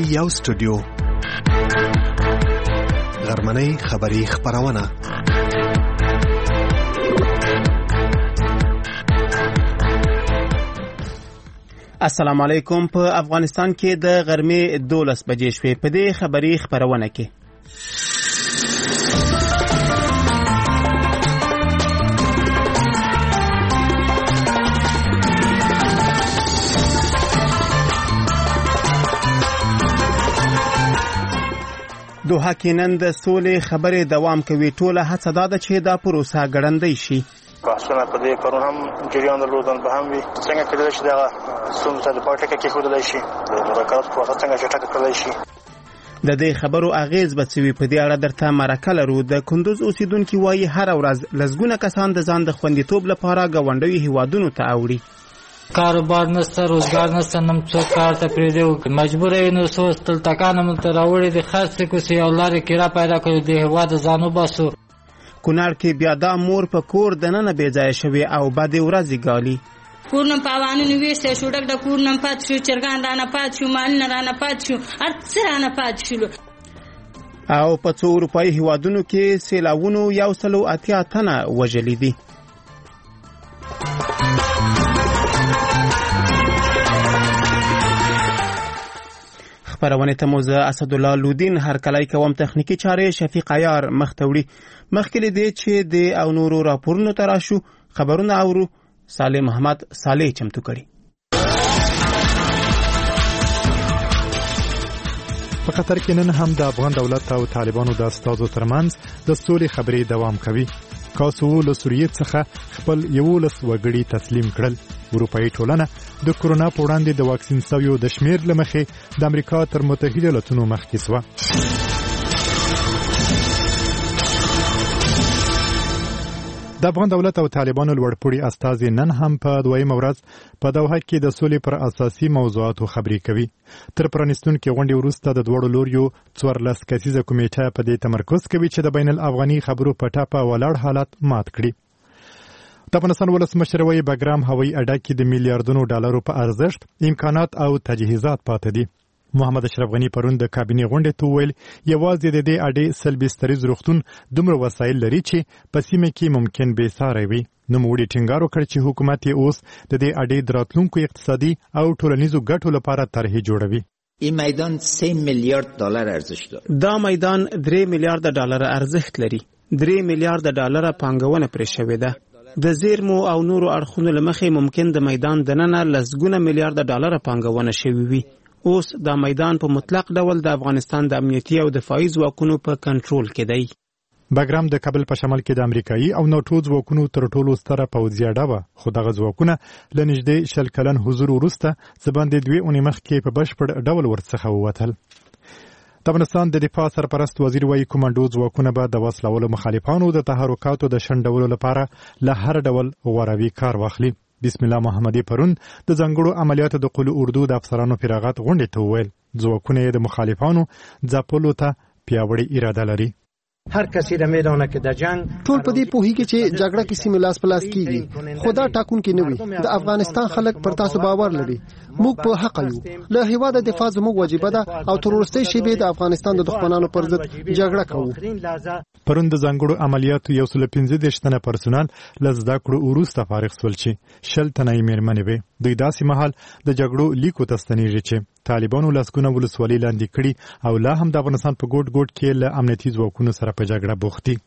یو سټوډیو غرمنۍ خبری خبرونه. السلام علیکم. په افغانستان کې د غرمې 12 بجې شوې. په دې خبری خبرونه کې دوحه کې نن د سولې خبرې دوام کوي. ټوله هڅه دا ده چې دا پروسه ګړندۍ شي. بحثونه په دې کارون هم جریان درلودل به هم وي. څنګه کېدای شي دا څومره د پارټي کې خودلای شي د مذاکرات په وخت څنګه چې ټاکل کېدای شي. د دې خبرو اغیز به څه وي په دې اړه درته مرکه لرو. د کندوز اوسیدونکو وایي هر ورځ لږونه کسان د ځان د خوندیتوب لپاره ګاونډیو هیوادونو ته اوړي. کاروبار نشته، روزګار نشته، نم څوک کار ته پریږدي، مجبور یې نو سوچ تل تکانه مل ته راوړي د خاصه کوسي او لارې کړه پیدا کړی د هیواد ځانو باسو. کونړ کې بیا دا مور په کور د نن بې ځای شوی او بد ورځې ګالي. کورنم پاوانو ویسته شو ډک د کورنم پات شو، چرګان رانه پات شو، مال رانه پات شو، ارڅ رانه پات شو. او په څو اروپایي هیوادونو کې سیلاوونو 180 تنه وژلي دي. خبرونه ته موزه اسدالله لودین هر کله کوم تخنیکی چاره شفیق عیار مختوړي. مخکې دې چې د او نورو راپورونو تراشو خبرونه اورو. صالح محمد صالح چمتو کړي. په قطر کې نن هم د افغان دولت او طالبانو د استازو ترمنځ د سولې خبرې دوام کوي. کاسو له سوریې څخه خپل 11 وګړي تسلیم کړل. اروپאי ټولنه د کورونا په وړاندې د واکسین سویو د شمیر لمخې د امریکا تر متحده ایالاتونو مخکې سوه. د افغان دولت او طالبانو لوړپوړي استازي نن هم په دویمه ورځ په دوحه کې د سولې پر اساسي موضوعاتو خبرې کوي. تر پرانیستونکو غونډې وروسته د دوړو لوریو 14 کسیزه کمیټه په دې تمرکز کوي چې د بین الافغاني خبرو په ټاپه ولاړ حالت مات کړي. د افغانستان ولسمشر وایي بګرام هوایي اډه کې د میلیارډونو ډالرو په ارزښت امکانات او تجهیزات پاتې دي. محمد اشرف غنی پرون د کابینې غونډې ته ویل یوازې د دې اډې سلبستریز روغتون دومره وسایل لري چې په سیمه کې ممکن بې ساری وي. نو موږ ټینګار وکړ چې حکومت یې اوس د دې اډې د راتلونکو اقتصادي او ټولنیزو ګټو لپاره طرحې جوړوي. این میدان 3 میلیارد دلار ارزش داره. دا میدان 3 میلیارد ډالر ارزښت لري. 3 میلیارد ډالر پانګونه پرې شوې ده. د زیرمو او نورو اړخونو لمخې ممکن د میدان دننه لسګونه میلیارد ډالر پانګونه شوې وي. اوس دا میدان په مطلق ډول د افغانستان د امنیتي او دفاعي ځواکونو په کنټرول کې دی. بګرام د کابل په شمال کې د امریکایي او ناتو ځواکونو تر ټولو ستره پوځي اډه وه، خو دغه ځواکونه له نږدې 100 کلن حضور وروسته څه 2 اونۍ مخکې په بشپړ ډول ورڅخه ووتل. د افغانستان د دفاع سرپرست وزیر وایي کومانډو ځواکونه به د وسلوالو مخالفانو د تحرکاتو د شنډولو لپاره له هر ډول غوروي کار واخلي. بسم الله محمدي پرون د ځانګړو عملیاتو د قلو اردو د افسرانو فراغت غونډې ته وویل ځواکونه د مخالفانو ځپلو ته پیاوړې اراده لري. هر کسی را میدانه که در جنگ ټول په دې پوهیږي چې جګړه کې سیمه لاس پلاس کیږي. خدا ټاکونکي نه وي. د افغانستان خلک پر تاسو باور لري. موږ په حق یو. له هیواد دفاع زموږ واجب ده او تر وروستۍ شېبې د افغانستان د دښمنانو پر ضد جګړه کوو. پرون د ځانګړو عملیاتو 115 تنه پرسونل له زده کړو وروسته فارغ شول چې 60 تنه یې مېرمنې وې. دوی داسې مهال د جګړو لیکو ته ستنېږي چې طالبانو لسګونه ولسوالۍ لاندې کړي او لا هم د افغانستان په ګوټ ګوټ کې له امنیتي ځواکونو سره په جګړه بوخت دي.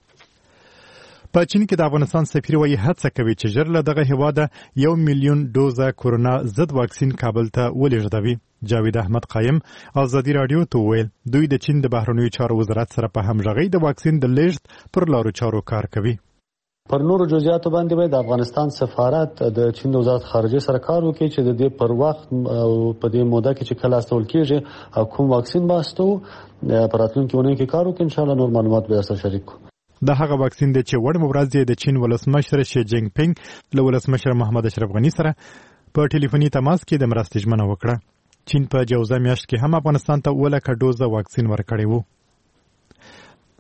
په چین کې د افغانستان سفیر وایي هڅه کوي چې ژر له دغه هیواده 1 میلیون ډوزه کورونا ضد واکسین کابل ته ولېږدوي. جاوید احمد قایم ازادي رادیو ته ویل دوی د چین د بهرنیو چارو وزارت سره په همغږۍ د واکسین د لیږد پر لارو چارو کار کوي. پر نورو جزئیاتو باندې به د افغانستان سفارت د چین د وزارت خارجه سره کار وکړي چې د دې پر وخت او په دې موده کې چې کله استول کېږي او کوم واکسین باستو پر راتلونکي ونې کې کار وکړي. ان شاء الله نور معلومات به سره شریک کوو. د هغه واکسین د چې وړ مبارزې د چین ولسمشر شي جینګ پینګ له ولسمشر محمد اشرف غنی سره په ټلیفوني تماس کې د مرستې ژمنه وکړه. چین په جوزا میاشت کې هم افغانستان ته 1 لک ډوزه واکسین ورکړی وو.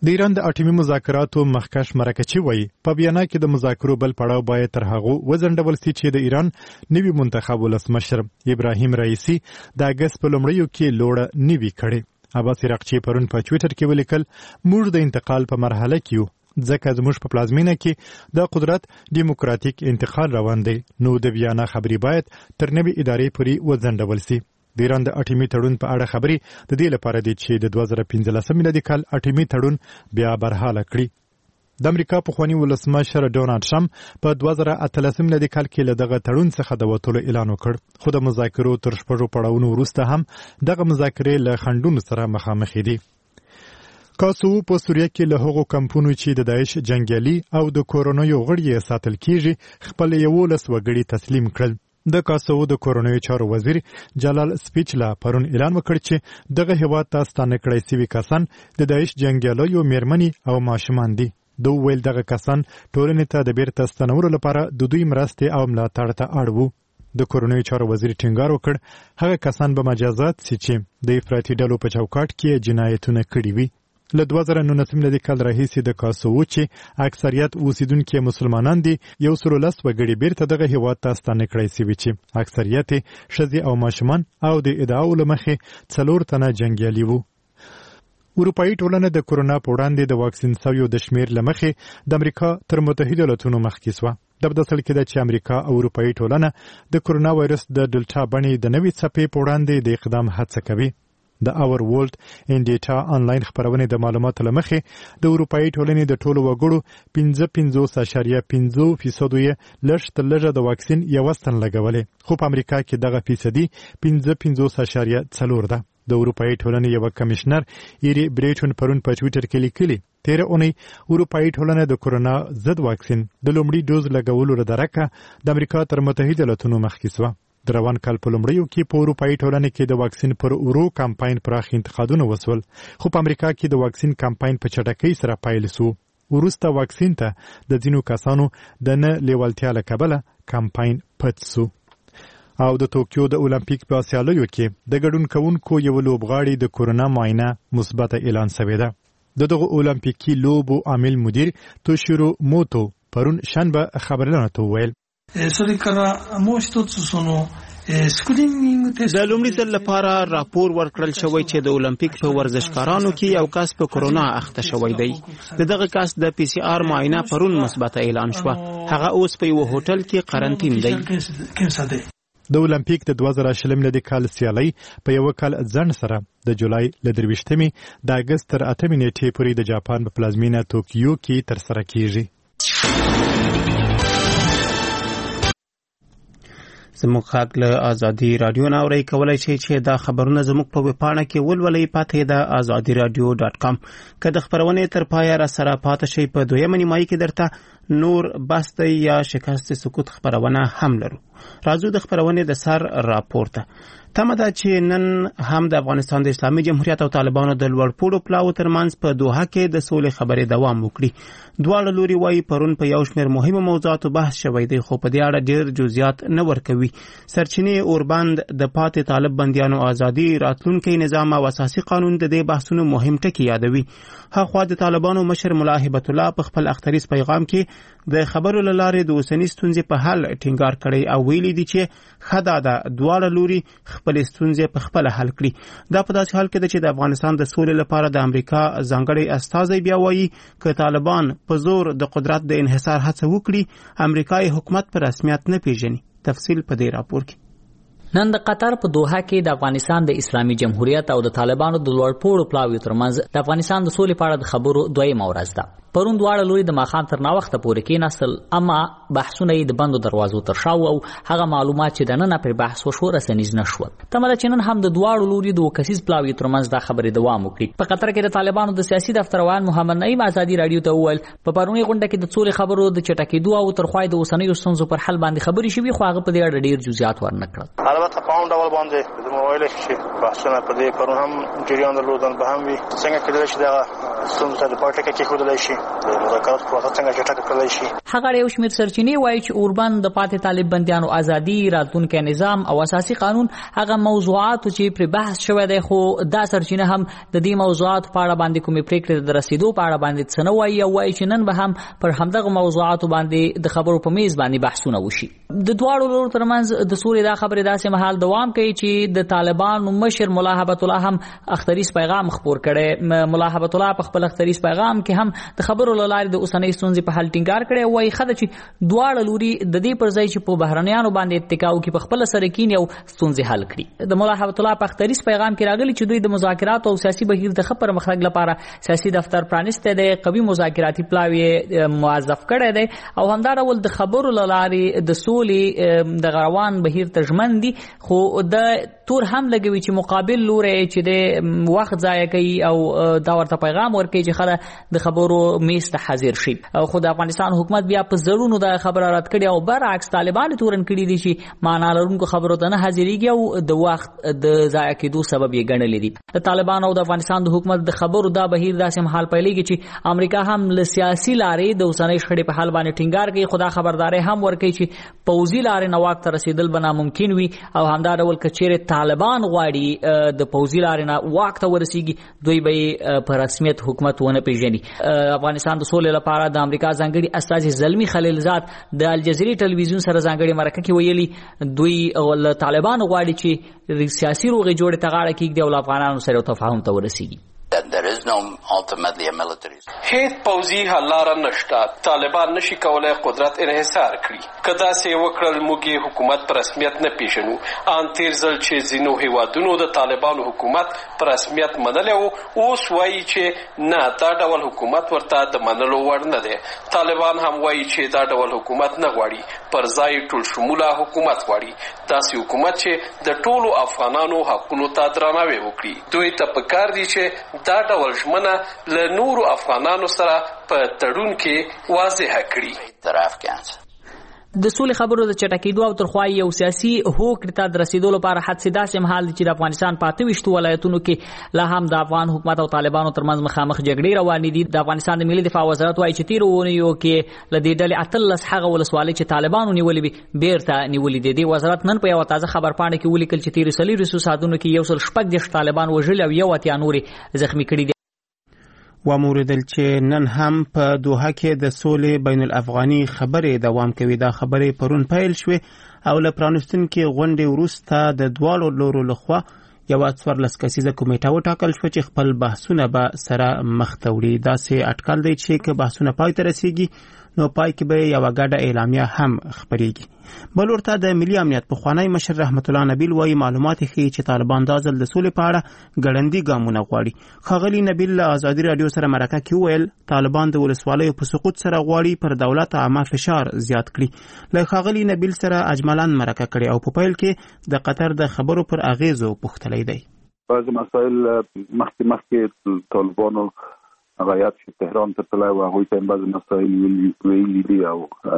د ایران د اټومي مذاکراتو مخکښ مرکچي وایي په ویانا کې د مذاکرو بل پړاو باید تر هغه وځنډول شي چې د ایران نوي منتخب ولسمشر ابراهیم رئیسی د اگست په لومړیو کې لوړه نوي کړې. عباس عراقچي پرون په ټویټر کې ولیکل موږ د انتقال په مرحله کې یو ځکه زموږ په پلازمینه کې د قدرت دیموکراتیک انتقال روان دی نو د ویانا خبري باید تر نوي ادارې پورې وځنډول شي. د ایران د اټومي تړون په اړه خبري د دې لپاره دی چې د 2015 میلادي کال اټومي تړون بیا برحاله کړي. د امریکا پخوانی ولسمشر ډونالډ ټرمپ په 2018 میلادي کال کې له دغه تړون څخه د وټولو اعلان وکړ خو د مذاکرو تر شپږو پړاوونو وروسته هم دغه مذاکرې له خنډونو سره مخامخ دي. کاسو په سوریه کې له هغو کمپونو چې د داعش جنگیالي او د کورونایو غړي ساتل کیږي خپل 11 وګړي تسلیم کړل. د کاسو د کورونایي چارو وزیر جلال سپیچلا پرون اعلان وکړ چې دغه هیواد ته ستانه کړی سوي کسان د داعش جنگیالیو میرمنې او ماشومان دي. دوی ویل دغه کسان ټولنې ته د بیرته ستنولو لپاره د دوی مرستې او ملاتړ ته اړ وو. د کورونایي چارو وزیر ټینګار وکړ هغه کسان به مجازات شي چې د افراطي ډلو په چوکاټ کې جنایتونه کړي وي. له 2019 میلادي کال راهیسې د کاسو چې اکثریت اوسیدونکي مسلمانان دي 110 وګړي بیرته دغه هیواد ته ستانه کړی سوي چې اکثریت ښځې او ماشومان او د ادعاو له مخې 4 تنه جنگیالي وو. اروپایي ټولنه د کورونا په وړاندې د واکسین شویو د شمیر له مخې د امریکا تر متحده ایالاتونو مخکې سوه. د بدسل کې د چې امریکا او اروپایي ټولنه د کورونا وایرس د ډلټا بڼې د نوې څپې په وړاندې د اقدام هڅه کوي. د اور ورلد ان ډیټا آنلاین خبرونه د معلوماتو لمخې د اروپایي ټولنې د ټولو وګړو 55.5% یې لږ تر لږه د واکسین یو ستن لګولې خو په امریکا کې دغه فیصدي 55.4 ده. د اروپایي ټولنې یو کمشنر ایری بریټون پرون په ټویټر کې لیکلي 13 اونۍ اروپایي ټولنه د کورونا ضد واکسین د لومړي ډوز لګولو لپاره د امریکا تر متحده ایالاتونو مخکې سوه. د روان کال په لومړیو کې په اروپایي ټولنه کې د واکسین پر اورو کمپاین پراخ انتقادونه وسول خو په امریکا کې د واکسین کمپاین په چټکۍ سره پیل شو. وروسته واکسین ته د ځینو کسانو د نه لیوالتیا له کبله کمپاین پټ شو. او د توکیو د اولمپیک په سیالیو کې د ګډون کوونکو یو لوبغاړي د کورونا معاینه مثبت اعلان شوی ده. دغه اولمپیکي لوبو عامل مدیر توشیرو موتو پرون شنبه خبرونه ته ویل それからもう一つそのスクリーニングテスト د لومړي ځل لپاره راپور ورکړل شوی چې د اولمپیک په ورزشکارانو کې یو کس په کورونا اخته شوی دی. دغه کس د پی سی آر معاینه پرون مثبت اعلان شو. هغه اوس په یو هوټل کې قرنطین دی. د اولمپیک د 2020 میلادي کال سیالي په یو کال ځنډ سره د جولای ل 23 د اگست تر 8 نیټې پورې د جاپان په پلازمینه توکیو کې تر سره کیږي. زموږ خاک له آزادي رادیو نه اورئ کولای شئ چې دا خبرونه زموږ په ویبپاڼه کې ولولئ. پته د azadiradio.com که د خبرونې تر پایه را سره پاتې شئ په دویمه نیمایي کې درته نور بست یا شکست سکوت خبرونه هم لرو. راځو د خبرونې د سر راپورته. تمه ده چې نن هم د افغانستان د اسلامي جمهوریت او طالبانو د لوړپوړو پلاوو ترمنځ په دوحه کې د سولې خبرې دوام وکړي. دواړه لوري وایي پرون په یو شمېر مهمو موضوعاتو بحث شوی دی خو په دې اړه ډېر جزئیات نه ورکوي. سرچینې اوربند د پاتې طالب بندیانو ازادي راتلونکي نظام او اساسي قانون د دې بحثونو مهم ټکي یادوي. هغه د طالبانو مشر ملا هبت الله په خپل اختریز پیغام کې د خبرو له لارې د اوسنۍ ستونزې په حل ټینګار کړی او ویلي دي چې ښه ده دواړه لوري خپلې ستونزې په خپله حل کړي. دا په داسې حال کې ده چې د افغانستان د سولې لپاره د امریکا ځانګړی استازی بیا وایي که طالبان په زور د قدرت د انحصار هڅه وکړي امریکایي حکومت په رسمیت نه پیژني. تفصیل په دې راپور کې. نن د قطر په دوحه کې د افغانستان د اسلامي جمهوریت او د طالبانو د لوړپوړو پلاویو ترمنځ د افغانستان د سولې په اړه د خبرو دویمه ورځ ده. پرون دواړه لوري د ماښام تر ناوخته پورې کېناستل اما بحثونه یې د بندو دروازو تر شا او هغه معلومات چې دننه پر بحث وشو رسنیز نه شول. تمه ده چې نن هم د دواړو لوري د کسیز پلاویو ترمنځ دا خبرې دوام وکړي. په قطر کې د طالبانو د سیاسي دفتروان محمد نعیم آزادي رادیو ته وویل په پرونی غونډه کې د سولې خبرو د چټکېدو او ترخوای د اوسنیو ستونزو پر حل باندې خبرې شوې خو هغه په دې اړه ډېر جزئیات ورنکړل. البته په اون ډول باندې د موبایل کې بحثونه په دې پرون هم جریان درلودل به هم وي څنګه کېدای شي دا ستونزو ته د پای ټکی کېښودلی شي، د مذاکراتو پروسه څنګه چټکه کړلی شي. هغه یو شمېر سرچینې وایي چې اوربند د پاتې طالب بندیانو ازادي، راتلونکی نظام او اساسي قانون هغه موضوعات چې پر بحث شوی دی، خو دا سرچینه هم د دې موضوعات په اړه باندې کومې پریکړې د رسیدو په اړه باندې څه نه وایي او وایي چې نن به هم پر همدغه موضوعاتو باندې د خبرو په میز باندې بحثونه وشي. د دواړو لورو ترمنځ د سولې دا خبرې داسې مهال دوام کوي چې د طالبانو مشر ملا هبت الله هم اختریز پیغام خپور کړي. ملا هبت الله په خپل اختریز پیغام کې هم د خبرو له لارې د اوسنۍ ستونزې په حل ټینګار کړی، وایي خدای چې دواړه لوري د دې پر ځای چې په بهرنیانو باندې اتکا وکړي په خپل سره کینی او ستونزې حل کړي. د ملا هبت الله په اختریز پیغام کې راغلی چې دوی د مذاکرات او سیاسي بهیر د ښه پرمختګ لپاره سیاسي دفتر پرانیستی دی، قوي مذاکراتي پلاوی موظف کړی دی او همدا ډول د خبرو له لارې د سولې د روان بهیر ته ژمن دي، خو د تور هم لګوي چې مقابل لوري چې د وخت ضایع کوي او دا ورته پیغام ورکوي چې خله د خبرو میز ته حاضر شي. خو د افغانستان حکومت بیا په زړونو دا خبره رد کړي او برعکس طالبان تورن کړي دي چې معنا لرونکو خبرو ته نه حاضرېږي او د وخت د ضایع کېدو سبب یې ګڼلی دي. د طالبان او د افغانستان د حکومت د خبرو دا بهیر داسې مهال پیلېږي چې امریکا هم له سیاسي لارې د اوسنۍ شخړې په حل باندې ټینګار کوي، خو دا خبرداری هم ورکوي چې پوځي لارې نه واک ته رسېدل به ناممکن وي او همدا ډول که چیرې طالبان غواړي د پوځي لارې نه واک ته ورسیږي دوی به په رسمیت حکومت ونه پیژني. افغانستان د سولې لپاره د امریکا ځانګړي استازي زلمي خلیلزاد د الجزیرې ټلویزیون سره ځانګړي مرکه کې ویلي دوی له طالبان غواړي چې سیاسي روغې جوړې ته غاړه کېږدي او له افغانانو سره تفاهم ته ورسیږي. هیڅ پوځي حل لاره نشته. طالبان نشي کولای قدرت انحصار کړي. که داسې وکړل موږ حکومت په رسمیت نه پیژنو. ان تیر ځل چې ځینو هیوادونو د طالبانو حکومت په رسمیت منلی و، اوس وایي چې نه، دا ډول حکومت ورته د منلو وړ نه دی. طالبان هم وایي چې دا ډول حکومت نه غواړي، پر ځای ټول شموله حکومت غواړي، داسې حکومت چې د ټولو افغانانو حقونو ته درناوی وکړي. دوی ته پکار دي چې دا ډول ژمنه له نورو افغانانو سره په تړون کې واضح کړي. د سولې خبرو د چټکېدو او ترخوایي او سیاسي هوکړې ته د رسېدو لپاره حدسې داسې مهال دي چې د افغانستان په 28 ولایتونو کې لا هم د افغان حکومت او طالبانو ترمنځ مخامخ جګړې روانې دي. د افغانستان د ملي دفاع وزارت وایي چې تېرو اونیو کې له دې ډلې 18 هغه ولسوالۍ چې طالبانو نیولې وي بیرته نیولې دي. د وزارت نن په یوه تازه خبرپاڼه کې ولیکل چې تېرو 4 ساعتونو کې 116 طالبان وژلي او 1 نورې زخمي کړي دي. وموردل چې نن هم په دوحه کې د سولې بین الافغاني خبرې دوام کوي. دا خبرې پرون پیل شوې او له پرانستونکو غونډې وروسته د دواړو لورو لخوا یو 14 کسیزه کمیټه وټاکل شو چې خپل بحثونه به سره مخ ته وړي. داسې اټکل دی چې که بحثونه پای ته رسیږي نو پای کې به یو غاډه اعلامیه هم خبرېږي. بل ورته د ملي امنیت پخوانی مشر رحمت الله نبیل وایي معلومات ښیي چې طالبان دا ځل د سولې په اړه ګړندي ګامونه غواړي. ښاغلي نبیل له ازادي راډیو سره مرکه کې وویل طالبان د ولسوالیو په سقوط سره غواړي پر دولت عامه فشار زیات کړي. له ښاغلي نبیل سره اجملان مرکه کړي او په پیل کې د قطر د خبرو پر اغیزو پوښتلی دی. بعض مسائل مخکې طالبانو غایات چې تهران ته تللی و، هغوی ته بعض مسایل ویلي دي او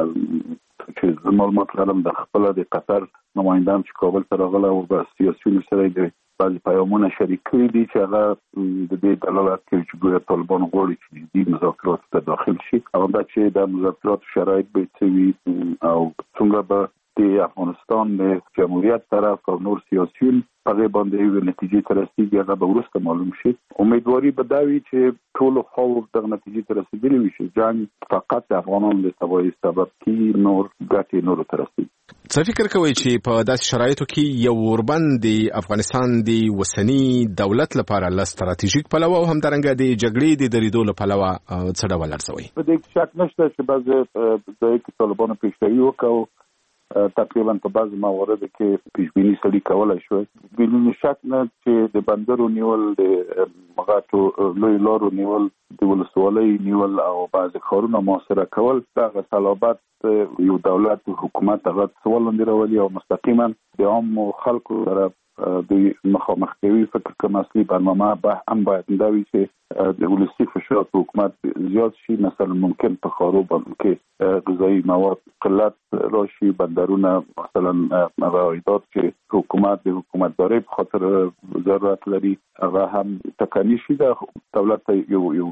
چې معلومات لرم د خپله د قطر نمایندان چې کابل ته راغلی او به سیاسیونو سره د بعضې پیغامونه شریک کړي دي چې هغه د دې دلالت کوي چې ګویا طالبان غواړي چې جدي مذاکراتو ته داخل شي. هغه دا چې د مذاکراتو شرایط به څه وي او څومره به د افغانستان د جمهوریت طرف او نور سیاسیون هغه باندې یو نتیجې ته رسیږي، هغه به وروسته معلوم شي. امیدواري به دا وي چې ټولو خواو دغه نتیجې ته رسېدلي وي چې جنګ فقط د افغانانو د تباهۍ سبب کیږي، نور ګټې نورو ته رسېږي. څه فکر کوئ چې په داسې شرایطو کې یو اوربند د افغانستان د اوسني دولت لپاره له ستراتیژیک پلوه او همدارنګه د جګړې د درېدو له پلوه څه ډول ارزوي؟ په دې کې شک نشته چې بعضې ځای کې طالبانو پیشروي وکړو، تقریبا په بعض مواردو کې پیشبیني سړي کولی شوی. بدون شک نه چې د بندرو نیول، د مغاټو لوی لارو نیول، د ولسوالۍ نیول او بعضې ښارونه محاصره کول دغه صلابت یو دولت حکومت هغه سوال لاندې راولي او مستقیما د عامو خلکو سره دوی مخامخ کوي. فکر کوم اصلي برنامه به هم باید دا وي چې د ولسي فشار په حکومت زیات شي. مثلا ممکن په ښارو باندې کې غذایي مواد قلت راشي، بندرونه مثلا عایدات چې حکومت د حکومتدارۍ په خاطر ضرورت لري هغه هم ټکني شي. د دولت یو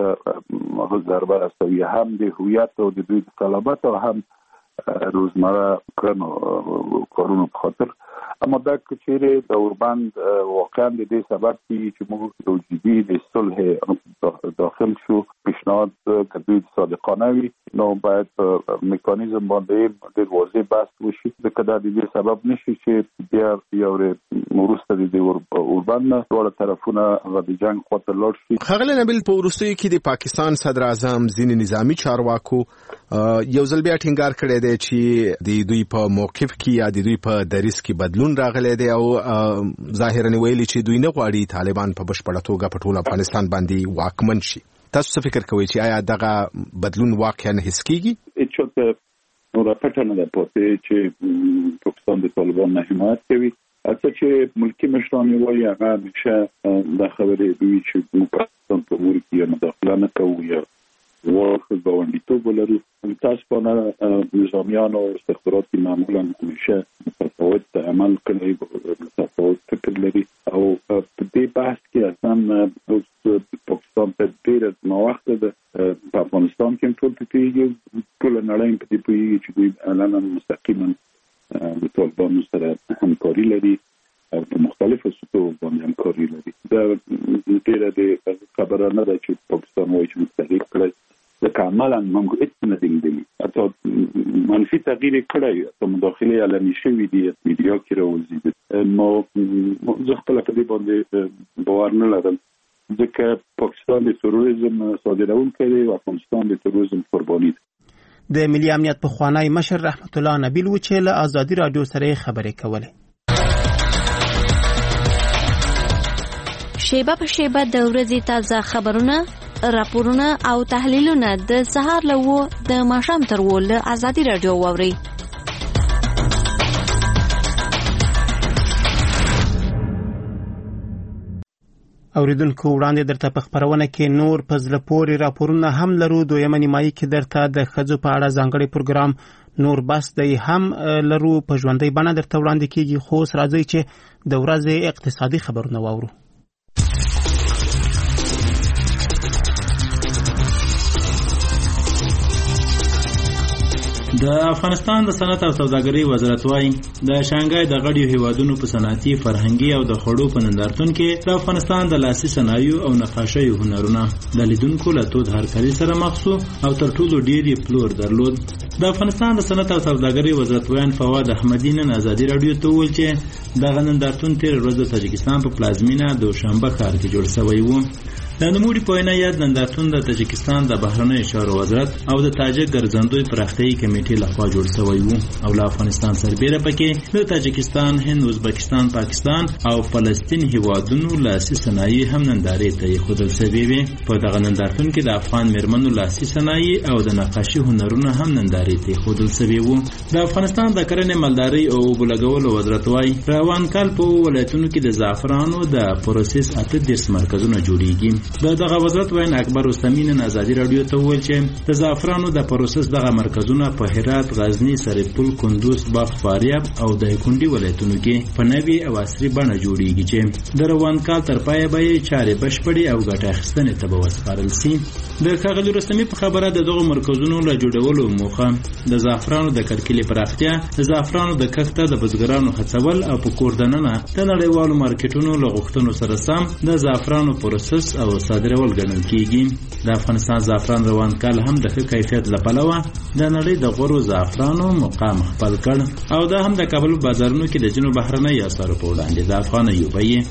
غټه ضربه راستوي هم د هویت او د دوی د طلبات او هم روزمره کړنو کارونو په خاطر. اما دا کچېره د اوربند واقعا د دې سبب چې موږ یو جدي د صلح داخل شو پیشنهاد کوي صادقانه وي، نو باید میکانیزم باندې د واضح بحث وشي. د کدا د دې سبب نشي چې بیا یو مرسته د اوربند ټول طرفونه غوډه جنگ خاطر لاړ شي. خغل نبیل په ورستۍ کې د پاکستان صدر اعظم ځینې نظامی چارواکو یو ځل بیا ټینګار کړی دی چې د دوی په موقف کې یا د دوی په دریس کې بدلون راغلی دی او ظاهرا ویلي چې دوی نه غواړي طالبان په بشپړه توګه په ټول افغانستان باندې واکمن شي. تاسو څه فکر کوئ چې آیا دغه بدلون واقعا حس کیږي؟ چې نو راپټه نه ده پاتې چې پاکستان د طالبان نه حمایت کوي. اته چې ملکی مشران وایي هغه همیشه د خبرې دوی چې پاکستان په امور کې مداخله نه کوي یا ورخ باندې ولرو. تاسو په نظامیان او استخباراتي معمولا همیشه متفاوت عمل کوي، متفاوت فکر لري او په دې بحث کې اصلا پاکستان په ډېر مواقع په افغانستان کې ټول ټول نړۍ په دې پیږي چې دوی اعلان مستقیما د طالبانو سره همکاري لري او په مختلفو سطحو باندې همکاري لري. دا ډېره د خبره نه ده چې پاکستان وایي چې مستقیم کړی لکه عملا موږ هیڅ نه دي حتی منفي تغییر کړی او مداخله علني شوې دي میډیا کې راوځي. نو زه خپل په دې باندې باور نه لرم ځکه پاکستان د تروریزم صادرونکی دی او افغانستان د تروریزم قرباني دی. د ملي امنیت پخوانی مشر رحمت الله نبیل و چې له آزادي رادیو سره خبرې کولې. شیبه په شیبه د ورځې تازه خبرونه، راپورونه او تحلیلونه د سهار له 9 د ماښام تر 10 له آزادي رادیو واورئ. اوریدونکو وړاندې درته په خبرونه کې نور په زړه پورې راپورونه هم لرو. دویمه نیمایي کې درته د ښځو په اړه ځانګړی پروګرام نور بس دی هم لرو په ژوندۍ بڼه درته وړاندې کیږي. خو راځي چې د ورځې اقتصادي خبرونه واورو. د افغانستان د صنعت او سوداګرۍ وزارت وايي د شانګهای د غړیو هیوادونو په صنعتي، فرهنګي او د خړو په نندارتون کې د افغانستان د لاسي صنایعو او نقاشیو هنرونه د لیدونکو له تود هرکلي سره مخ شو او تر ټولو ډیر یې پلور درلود. د افغانستان د صنعت او سوداګرۍ وزارت ویان فواد احمدی نن آزادي رادیو ته وویل چې دغه نندارتون تیر ورځ د تاجکستان په پلازمینه دوشنبه ښار کې جوړ شوی و. د نوموړي په وینا یاد نندارتون د تاجکستان د بهرنیو چارو وزارت او د تاجک ګرځندوی پراختیایي کمیټې لخوا جوړ شوی و او له افغانستان سربېره پکې د تاجکستان، هند، ازبکستان، پاکستان او فلسطین هیوادونو لاسي صنایع هم نندارې ته ایښودل شوي وي. په دغه نندارتون کې د افغان میرمنو لاسي صنایع او د نقاشي هنرونه هم نندارې ته ایښودل شوي وو. د افغانستان د کرنې، مالدارۍ او اوبو لګولو وزارت وايي روان کال په ولایتونو کې د زعفرانو د پروسس 38 مرکزونه جوړیږي. د دغه وزارت وین اکبر رستمی نن آزادي رادیو ته وویل چې د زعفرانو د پروسس دغه مرکزونه په هرات، غزنی، سرپل، کندوز، بلخ، فاریاب او دایکنډي ولایتونو کې په نوي او عصري بڼه جوړیږي چې د روان کال تر پایه به چارې بشپړې او ګټه اخیستنې ته به وسپارل شي. د ښاغلي رستمی په خبره د دغو مرکزونو له جوړولو موخه د زعفرانو د کرکیلې پراختیا، د زعفرانو د کښت د بزګرانو هڅول او په کور دننه د نړیوالو مارکیټونو له غوښتنو سره سم د زعفرانو پروسس او صادرول ګڼل کیږي. د افغانستان زعفران روان کال هم د ښه کیفیت له پلوه د نړۍ د غوره زعفرانو مقام خپل کړ او دا هم د کابل بازارونو کې د جنوب بهرنۍ اسعارو په وړاندې د افغانیو بیې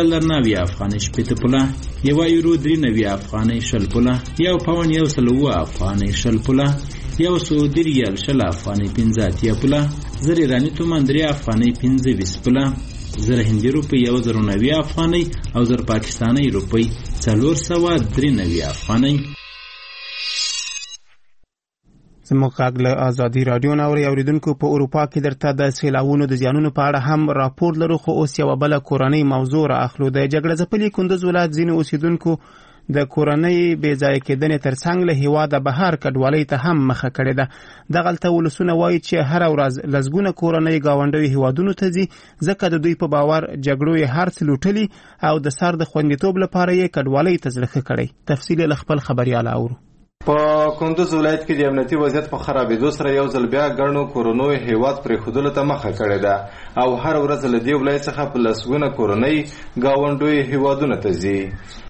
$1 افغانۍ 80 پوله، €1 93 افغانۍ 60 پوله، £1 107 افغانۍ 60 پوله، یو سعودي ریال 60 افغانۍ 15 پوله، زر ایراني تومان 3 افغانۍ 25 پوله، زر هندي روپۍ 1090 افغانۍ او زر پاکستاني روپۍ 493 افغانۍ. زموږ غږ له ازادي راډیو نه اوریدونکو په اروپا کې درته د سیلاوونو د زیانونو په اړه هم راپور لرو، خو اوس یوه بله کورنۍ موضوع را اخلو. د جګړه ځپلي کندوز ولایت ځینې اوسیدونکو د کورنۍ بې ځایه کېدنې ترڅنګ له هېواده بهر کډوالۍ ته هم مخه کړې ده. دغلته ولسونه وایي چې هره ورځ لسګونه کورنۍ ګاونډیو هېوادونو ته ځي، ځکه د دوی په باور جګړو یې هر څه لوټلي او د سر د خوندیتوب لپاره یې کډوالۍ ته زړه ښه کړی. تفصیل له خپل خبریال اورو. په کندوز ولایت کې د امنیتي وضعیت په خرابېدو سره یو ځل بیا ګڼو کورنیو هېواد پرېښودلو ته مخه کړې ده او هر ورځ له دې ولایت څخه په لسګونه کورنۍ ګاونډیو هېوادونو ته ځي.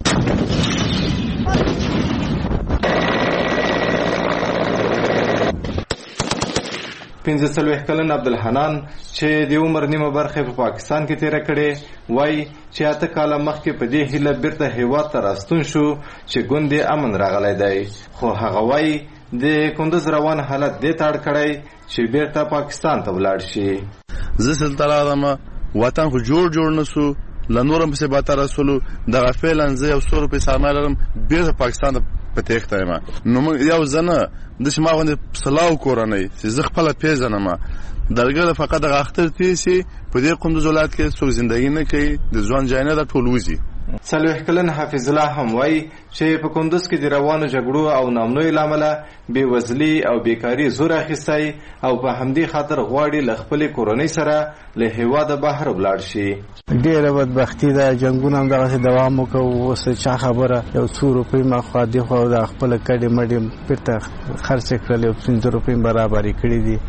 45 کلن عبدالحنان چې د عمر نیمه برخه په پاکستان کې تیره کړې وای چې 8 کاله مخکې په دې هیله بیرته هیواد ته راستون شو چې ګوندې امن راغلی دی، خو هغه وای د کندوز روان حالت دې تاړ کړی چې بیرته پاکستان ته ولاړ شي. زه سلطنه آدم وطن خو جوړ نسو لنورم په سبا تر رسولو د غفل انځ او سور په سامالرم بیرته پاکستان په تخته ما نو یو زنه د شما غوند سلاو کورنۍ چې زه خپل پیژنم درګه فقط د اختر تیسی په دې کندوز ولایت کې څو ژوندۍ نه کوي د ځوان جاینه د ټولوزي. 40 کلن حافظ الله هم وای چې په کندوز کې د روانو جګړو او نامنوي لامل بېوزلي او بیکاری زور اخیستی او په همدې خاطر غواړي له خپل کورنۍ سره له هیواده بهر ولاړ شي. ډېره بدبختي ده، جنګونه هم دغسې دوام وکړو. اوس چا خبره یو 2 روپۍ مخوا دېخوا د خپله کډې مډې بیرته خرڅ کړل، یو 5 روپۍ برابرې کړي دي.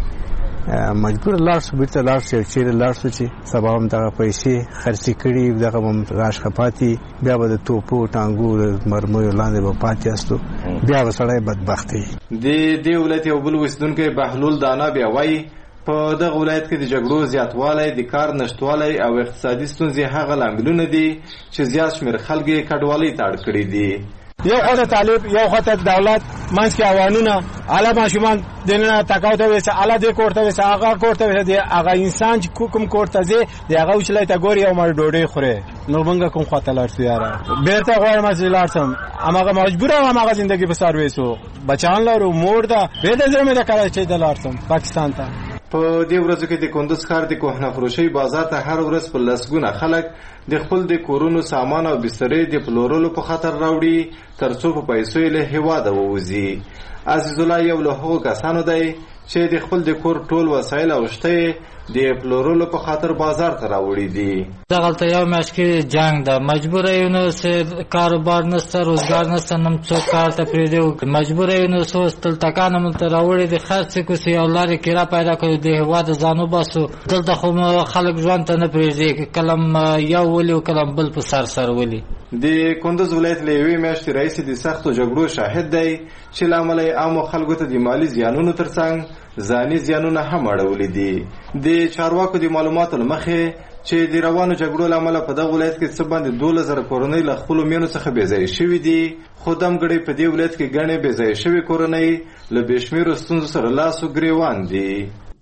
مجبور لاړ شو، بیرته لاړ شو، چیرې لاړ شو چې سبا هم دغه پیسې خرڅې کړي، دغه هم راشه پاتې، بیا به د توپو ټانګو د مرمیو لاندې به پاتې استو، بیا به سړی بدبخت وي. د دې ولایت یو بل اوسېدونکی بهلول دانا بیا وایي په دغه ولایت کې د جګړو زیاتوالی، د کار نشتوالی او اقتصادي ستونزې هغه لاملونه دي چې زیات شمېر خلک یې کډوالۍ ته اړ کړي دي. یو خواته طالب، یو خواته دولت، منځ کې اوانونه، اعلی ماشومان دننه تکاو ته ویسه، اعلی دې کور ته ویسه، هغه کور ته ویسه، هغه انسان چې کوم کور ته ځي د هغه وچلی ته ګوري او مړ ډوډۍ خوري. نو موږ کوم خواته لاړ شو یاره، بیرته غواړم چې لاړ شم، هماغه مجبور یم، هماغه زندگی په سر ویسو، بچان لرو، مور ده، بې د زړه مې ده کله چې د لاړ شم پاکستان ته. په دې ورځو کې د کندوز ښار د کوهنه فروشۍ بازار ته هر ورځ په لسګونه خلک د خپل د کورونو سامان او بسترې د پلورلو په خاطر راوړي ترڅو په پیسو یې له هېواده ووځي. عزیز الله یو له هغو کسانو دی چې د خپل د کور ټول وسایل او شته د پلورلو په خاطر بازار ته راوړي دي. دغلته یو میاشت کې جنگ ده، مجبوره یو نو چې کاروبار نشته، روزګار نشته، نم څوک کار ته پرېږدي، مجبوره یو نو څو تلتکان ملته راوړي دي، خرڅ کوسي او لارې کرا پیدا کړي د هېواده ځان وباسو. دلته خو خلک ژوند ته نه پرېږدي، کلم یو ولي او کلم بل په سر ولي. د کندوز ولایت له یوې میاشتې راهیسې د سختو جګړو شاهد دی چې له امله یې عامو خلکو ته د مالي زیانونو ترڅنګ ځاني زیانونه هم اړولي دي. د چارواکو د معلوماتو له مخې چې د روانو جګړو له امله په دغه ولایت کې څه باندې 12,000 کورنۍ له خپلو مېنو څخه بېځایه شوي دي، خو دمګړی په دې ولایت کې ګڼې بېځایه شوې کورنۍ له بې شمېرو ستونزو سره لاس و ګرېوان دي.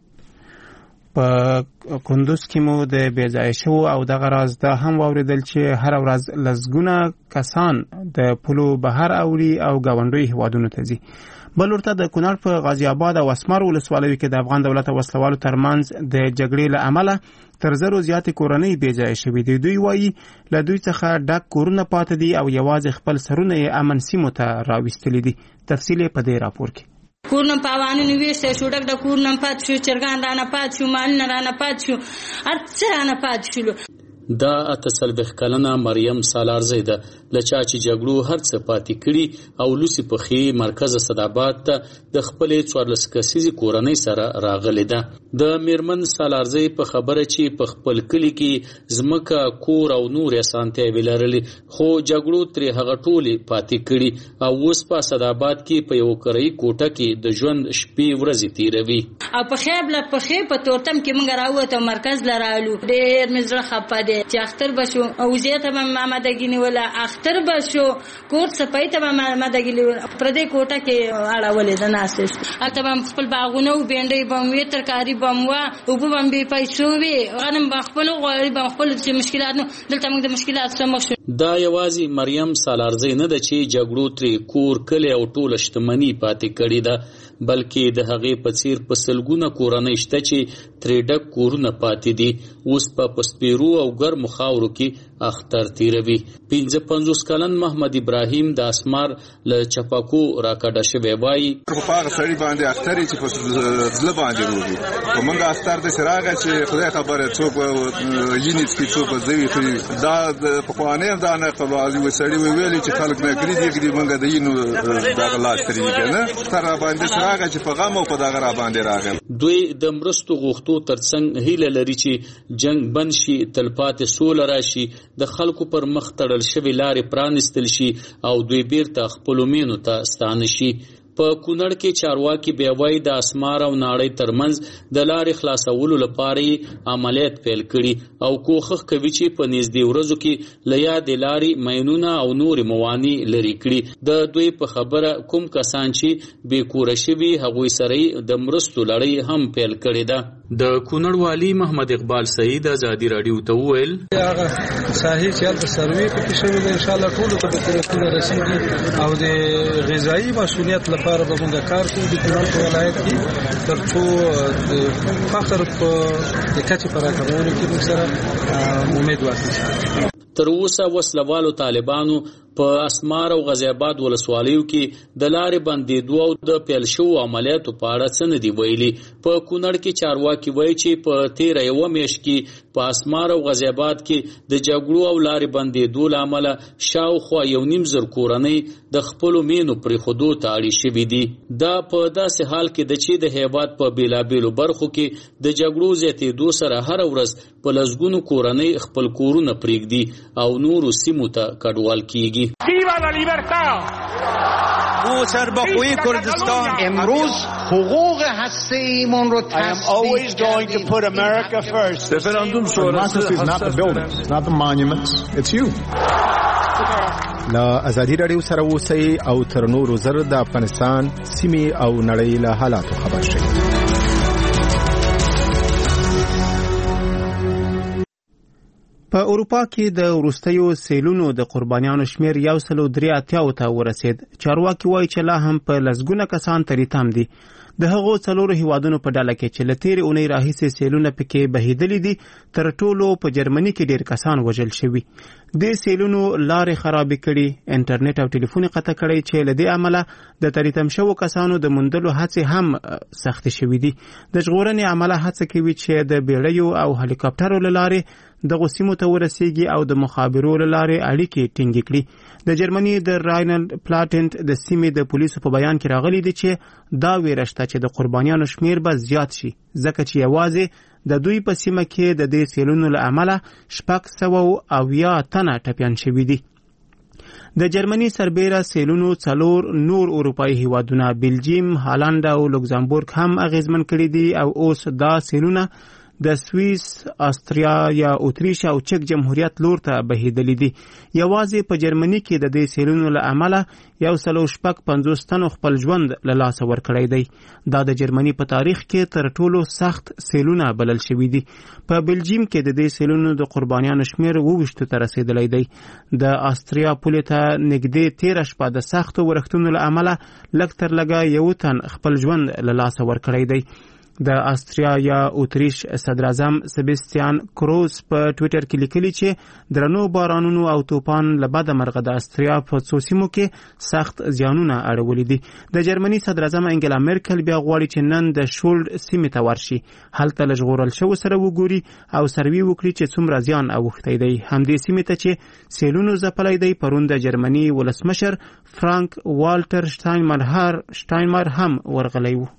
په کندوز کې مو د بېځایه شوو او دغه راز دا هم واورېدل چې هره ورځ لسګونه کسان د پولو بهر اوړي او ګاونډیو هېوادونو ته ځي. بل ورته د کونړ په غازي آباد او اسمار ولسوالیو کې د افغان دولت او وسلوالو ترمنځ د جګړې له امله تر زرو زیاتې کورنۍ بېځایه شوي دي. دوی وایي له دوی څخه ډک کورونه پاتې دي او یوازې خپل سرونه یې امن سیمو ته راویستلي دي. تفصیل یې په دې راپور کې. کورنم پاوانونو ویسته شو، ډک د کورنم پات شو، چرګان رانه پات شو، مالونه رانه پات شو، هر څه رانه پات شولو. دا 48 کلنه مریم سالارزی ده، له چا چې جګړو هر څه پاتې کړي او لوسی پخې مرکز صداباد ته د خپلې 14 کسیزې کورنۍ سره راغلې ده. د میرمن سالارزی په خبره چې په خپل کلي کې ځمکه، کور او نور اسانتیاوې لرلې، خو جګړو ترې هغه ټولې پاتې کړي او اوس په صداباد کې په یو کرایي کوټه کې د ژوند شپې ورځې تیروي. او په خیبله پخې په تورتم کې موږ راووتو، مرکز له رالو، ډېر مې زړه خفه دی چې اختر به شو، اوزې ته به مې آمادګي نیوله، اختر به شو، کور صفایي ته به مې آمادګي نیوله، پردۍ کوټه کې اړولې ده ناستې شو. هلته به خپل باغونه و، بینډۍ به مې وې، ترکاري به مې وه، اوبه به مې بې پیسو وې، غنم به خپلو، غوړي به خپلو، چې مشکلات نو دلته موږ د مشکلاتو سره مخ شو. دا یوازې مریم سالارزی نه ده چې جګړو ترې کور کلی او ټوله شتمني پاتې کړې ده، بلکې د هغې په څیر په سلګونه کورنۍ شته چې ترې ډک کورونه پاتې دي، اوس په پسپیرو او ګرمو خاورو کې اختر تیروي. 55 کلن محمد ابراهیم د اسمار له چپاکو راکډه شوی وایي په هغه سړي باندې اختر چې په ځله باندې روږي په موږ اختر د سراغه چې خدای خبره څوک یینې چې څوک زوی خري دا په قوانین دا نه قواعد وسړي ویلي چې خلک نه کړی دي موږ د یینو دا لاس کړی کنه تر باندې سراغه چې په غم او په دغه را باندې راغل. دوی د مرستو غوښتو ترڅنګ هیله لري چې جنگ بند شي، تلپاتې سوله راشي، د خلکو پر مخ تړل شوی لارې پرانستل شي او دوی بیرته خپلو مینو ته ستانه شي. په کونړ کې چارواکي بیا وایي د اسمار او ناړۍ ترمنځ د لارې خلاصولو لپاره عملیات پیل کړي او کوښښ کوي چې په نږدې ورځو کې له یادې لارې ماینونه او نورې موانع لرې کړي. د دوی په خبره کوم کسان چې بې کوره شوي هغوی سره د مرستو لړۍ هم پیل کړې ده. د کونړ والي محمد اقبال سعید ازادي راډیو ته وویل هغه ساحې چې هلته سروې پکې شوې ده انشاءالله ټولو ته به پوره رسېږي او د غذایي مسؤلیت لپاره به موږ کار کوو د کونړ په ولایت کې تر څو د فقر په د کچې په راکمولو کې موږ سره امید واخلو. تر اوسه وسلوالو طالبانو په اسمار او غازی آباد ولسوالیو کې د لارې بندېدو او د پیل شوو عملیاتو په اړه څه نه دي ویلي. په کونړ کې چارواکي وایي چې په تېره یوه میاشت کې په اسمار او غازی آباد کې د جګړو او لارې بندېدو له امله شاوخوا 1.5 کورنۍ د خپلو مینو پرېښودو ته اړې شوي دي. دا په داسې حال کې ده چې د هیواد په بېلابېلو برخو کې د جګړو زیاتېدو سره هره ورځ په لسګونو کورنۍ خپل کورونه پرېږدي او نورو سیمو ته کډوال کیږي. ویوا لا لیبرتا! او سربخوی کردستان امروز حقوق هسته‌ایمون رو always going to put America first. Referendum شورای is not the buildings, not the monuments, it's you. لا ازادي راډیو سره اوسئ او تر نورو زر د افغانستان سیمې او نړۍ له حالاتو خبر شئ. په اروپا کې د وروستیو سیلونو د قربانیانو شمیر 183 ته ورسید. چارواکي وایي چې لا هم په لسګونه کسان ترې تم دي. د هغو 4 هیوادونو په ډله کې چې له تېرې اونۍ راهیسې سیلونه پکې بهیدلي دي تر ټولو په جرمني کې ډېر کسان وژل شوي. د سیلونو لارې خرابې کړي، انټرنیټ او ټلیفون قطع کړی چې له دې عمله د تریتم شوو کسانو د موندلو هڅې هم سختې شوي دي. د ژغورنې عمله هڅه کوي چې د بیړیو او هلیکاپټرو له لارې دغو سیمو ته ورسیږي او د مخابرو له لارې اړیکې ټینګې کړي. د جرمني د راینل پلاټنټ د سیمې د پولیسو په بیان کې راغلي دي چې دا ویره شته چې د قربانیانو شمیر به زیات شي، ځکه چې یوازې د دوی په سیمه کې د دې سیلونو له امله 670 تنه ټپیان شوي دي. د جرمني سربیره سیلونو 4 نور اروپایي هیوادونه بلجیم، هالند او لوکزامبورګ هم اغیزمن کړي دي او اوس دا سیلونه د سویس، آستریا یا اتریش او چک جمهوریت لور ته بهیدلي دي. یوازې په جرمني کې د دې سیلونو له امله 150 تنو خپل ژوند له لاسه ورکړی دی. دا د جرمني په تاریخ کې تر ټولو سخت سیلونه بلل شوي دي. په بلجیم کې د دې سیلونو د قربانیانو شمیر 22 ته رسیدلی دی. د آستریا پولې ته نږدې 13 شپه د سختو ورښتونو له امله لږ تر لږه 1 تن خپل ژوند له لاسه ورکړی دی. د آستریا یا اتریش صدر اعظم سبستیان کروز په ټویټر کې لیکلي چې درنو بارانونو او طوفان له بده مرغه د آستریا په څو سیمو کې سخت زیانونه اړولي دي. د جرمني صدر اعظم انګلا مرکل بیا غواړي چې نن د شولډ سیمې ته ورشي، هلته له ژغورل شوو سره وګوري او سروي وکړي چې څومره زیان اوښتی دی. همدې سیمې ته چې سیلونو ځپلی دی پرون د جرمني ولسمشر فرانک والټر شټاینمایر هم ورغلی و.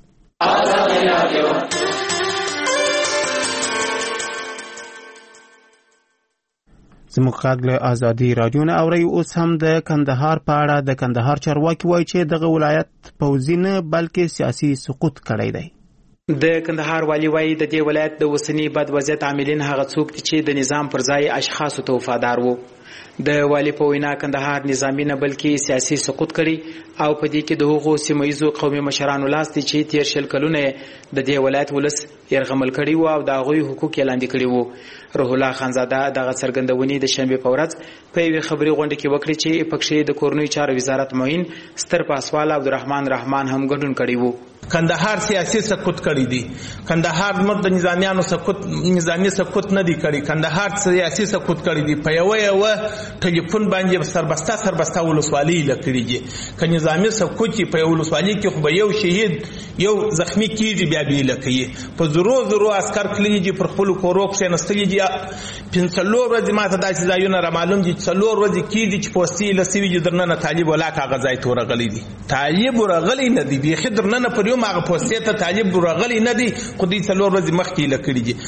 زموږ غږ له ازادي راډیو نه اورئ. اوس هم د کندهار په اړه د کندهار چارواکي وایي چې دغه ولایت پوځي نه بلکې سیاسي سقوط کړی دی. د کندهار والی وایي د دې ولایت د اوسني بد وضعیت عاملین هغه څوک دي چې د نظام پر ځای اشخاصو ته وفادار وو. د والی په وینا کندهار نظامی نه بلکې سیاسي سقوط کړي او په دې کې د هغو سیمه‌ییزو قومي مشرانو لاس دی چې تیر شل کلونه د دې ولایت ولس یرغمل کړي وو او د هغوی حقوق یې لاندې کړي وو. روح الله خانزاده دغه څرګندونې د شنبې په ورځ په یوې خبري غونډه کې وکړي چې پکښې د کورنیو چارو وزارت معین ستر پاسوال عبدالرحمن رحمان هم ګډون کړی وو. کندهار سیاسي سقوط کړی دی. کندهار زموږ د نظامیانو سقوط نظامی سقوط نه دی کړی. کندهار سیاسي سقوط کړی دی. په یو ټلیفون باندې سربسته ولسوالۍ لکړي دي. ک نظامی سقوط په یو ولسوالۍ کې خو به یو شهید یو زخمی کیږي بیا به لکړي. په زرو عسكر کلی دي پر خپل کورو کې نستلي دي. پنځلور ورځې ماته داسې ځایونه را معلوم دي. څلور ورځې کیږي چې پوسټي لسوي دي درنه طالب ولا کاغذ ځای تور غلي دي. طالب ورغلي نه دي. به خدرنه پر ماغه پوسټه ته طالب ورغلی نه دی خو دې څلور ورځې مخکې لکړي دي.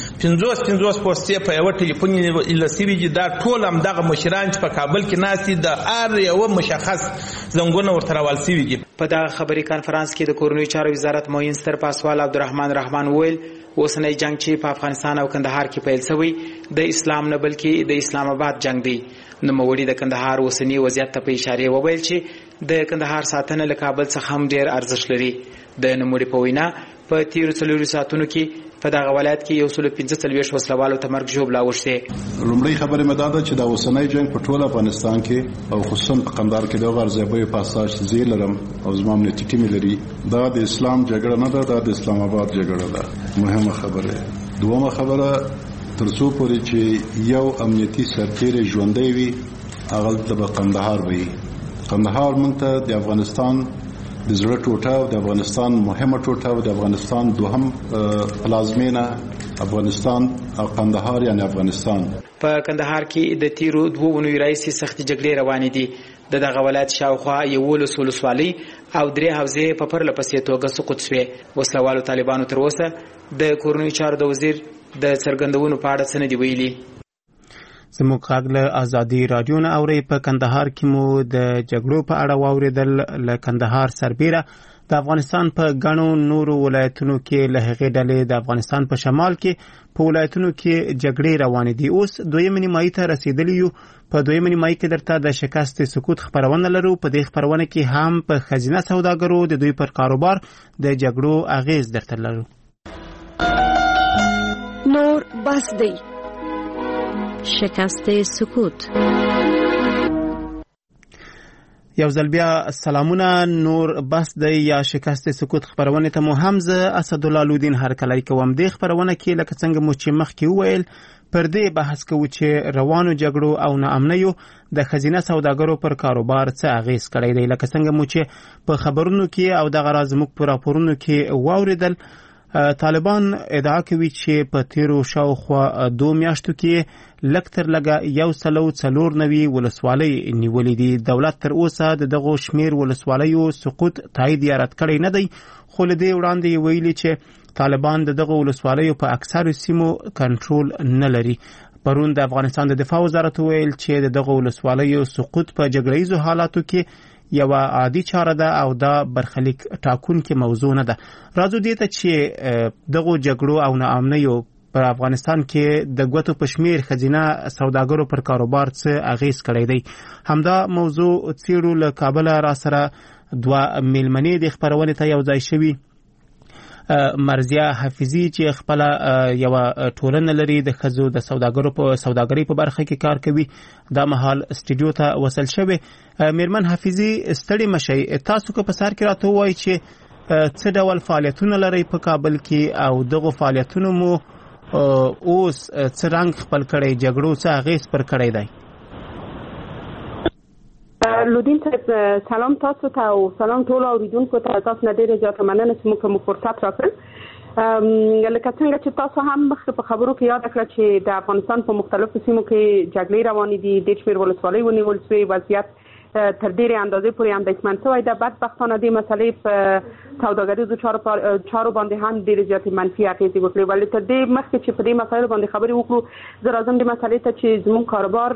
50 پوسټه په یو ټلیفون لسوي دي. دا ټول هم دغه مشران چې په کابل کې ناستي د ار یو مشخص زنګونه ورته راول سوي دي. په دغه خبري کانفرنس کې د کورنیو چارو وزارت معین ستر پاسوال عبدالرحمن رحمان ویل اوسنۍ جنگ چې په افغانستان او کندهار کې پیل شوی د اسلام نه بلکې د اسلام آباد جنگ دی. نوموړي د کندهار اوسنی وضعیت ته په اشاره وویل چې د کندهار ساتنه له کابل څخه هم ډیر ارزښت لري. د نوموړي په وینا په تیرو 4 ساعتونو کې په دغه ولایت کې 145 وسلوالو ته مرګ ژوبله اوښتې. لومړی خبره مې دا ده چې د اوسنۍ جنگ په ټول افغانستان کې او خصوصا په کندهار کې د غرضبې پاساج زی لرم او زما امنیتي ټیم لري. دا د اسلام جګړه نه ده. دا د اسلام آباد جګړه ده. مهمه خبره. دومره خبره ترڅو پورې چې یو امنیتي سرتیری ژوندۍ وي هغه د کندهار وي. کندهار موږ ته د افغانستان د زړه ټوټه او د افغانستان مهمه ټوټه او د افغانستان دوهم پلازمینه افغانستان او کندهار یعنی افغانستان. په کندهار کې د تیرو 2 اونیو راځي سختي جګړې روانې دي. دغه ولایت شاوخوا 11 ولسوالۍ او 3 حوزې په پرله پسې توګه سقوط شوې. وسلوالو طالبانو تر اوسه د کورنیو چارو د وزیر د څرګندونو په اړه څه نه دی ویلي. زموږ غږ له ازادي رادیو نه اوري. په کندهار کې مو د جګړو په اړه واوریدل. له کندهار سربیره د افغانستان په ګڼو نورو ولایتونو کې له هغې ډلې د افغانستان په شمال کې په ولایتونو کې جګړې روانې دي. اوس 2 نیمایي ته رسیدلی یو. په 2 نیمایي کې درته د شکست سقوط خبرونه لرو. په دې خبرونه کې هم په خزینه سوداګرو د دوی پر کاروبار د جګړو اغیز درته لرو. نور بس دی. شکست سقوط. یو ځل بیا سلامونه. نور بس دی یا شکست سقوط خبرونه ته مو هم زه اسدالله لودین هرکلی کوم. د خبرونه کې لکه څنګه مو چې مخکې وویل پر دې بحث کوو چې روانو جګړو او ناامنیو د خزینه سوداګرو پر کاروبار څه اغیز کړی دی. لکه څنګه مو چې په خبرونو کې او دغه راز موږ په راپورونو کې واوریدل طالبان ادعا کوي چې په تیرو شاوخوا 2 میاشتو کې لږ تر لږه 194 ولسوالۍ نیولې دي. دولت تر اوسه د دغو شمیر ولسوالیو سقوط تایید یا رد کړی نه دی. خو له دې وړاندې ویلي چې طالبان د دغو ولسوالیو په اکثرو سیمو کنټرول نه لري. پرون د افغانستان د دفاع وزارت ویل چې د دغو ولسوالیو سقوط په جګړیزو حالاتو کې یو عادي چاره ده او دا برخلیک ټاکونکې موضوع نه ده. راځو دې ته چې دغو جګړو او ناامنیو په افغانستان کې د ګوتو په شمیر خزینه سوداګرو پر کاروبار څه اغیز کړی دی. همدا موضوع څیړو. له کابله را سره 2 میلمنې د خبرونې ته یو ځای شوي. مرزیه حفیظي چې خپل یو ټولنه لري د ښځو د سوداګرۍ په برخه کې کار کوي دا مهال سټوډیو ته وصل شوی. میرمن حفیظي ستړي مشي. تاسو که په سر کې راته وایي چې څه ډول فعالیتونه لري په کابل کې او دغه فعالیتونو مو اوس څه رنګ خپل کړی جګړو څه اغیز پر کړی دی؟ لودین صاحب سلام تاسو ته او سلام ټول اوریدونکو ته. تاسو نه ډیره زیاته مننه چې موږ فرصت راکړل. لکه څنګه چې تاسو هم مخکې په خبرو کې یاد کړل چې د افغانستان په مختلفو سیمو کې جګړې روانې دي. د شمیر ولسوالۍ ونیول شوې. وضعیت تر ډیرې اندازې پورې اندېښمن شوی ده. بدبختانه دې مسلې په سوداګریزو چارو باندې هم ډېرې زیاتې منفي اغېزې وکړې. ولې تر دې مخکې چې په دې مسایلو باندې خبرې وکړو زه راځم دې مسلې ته چې زموږ کاروبار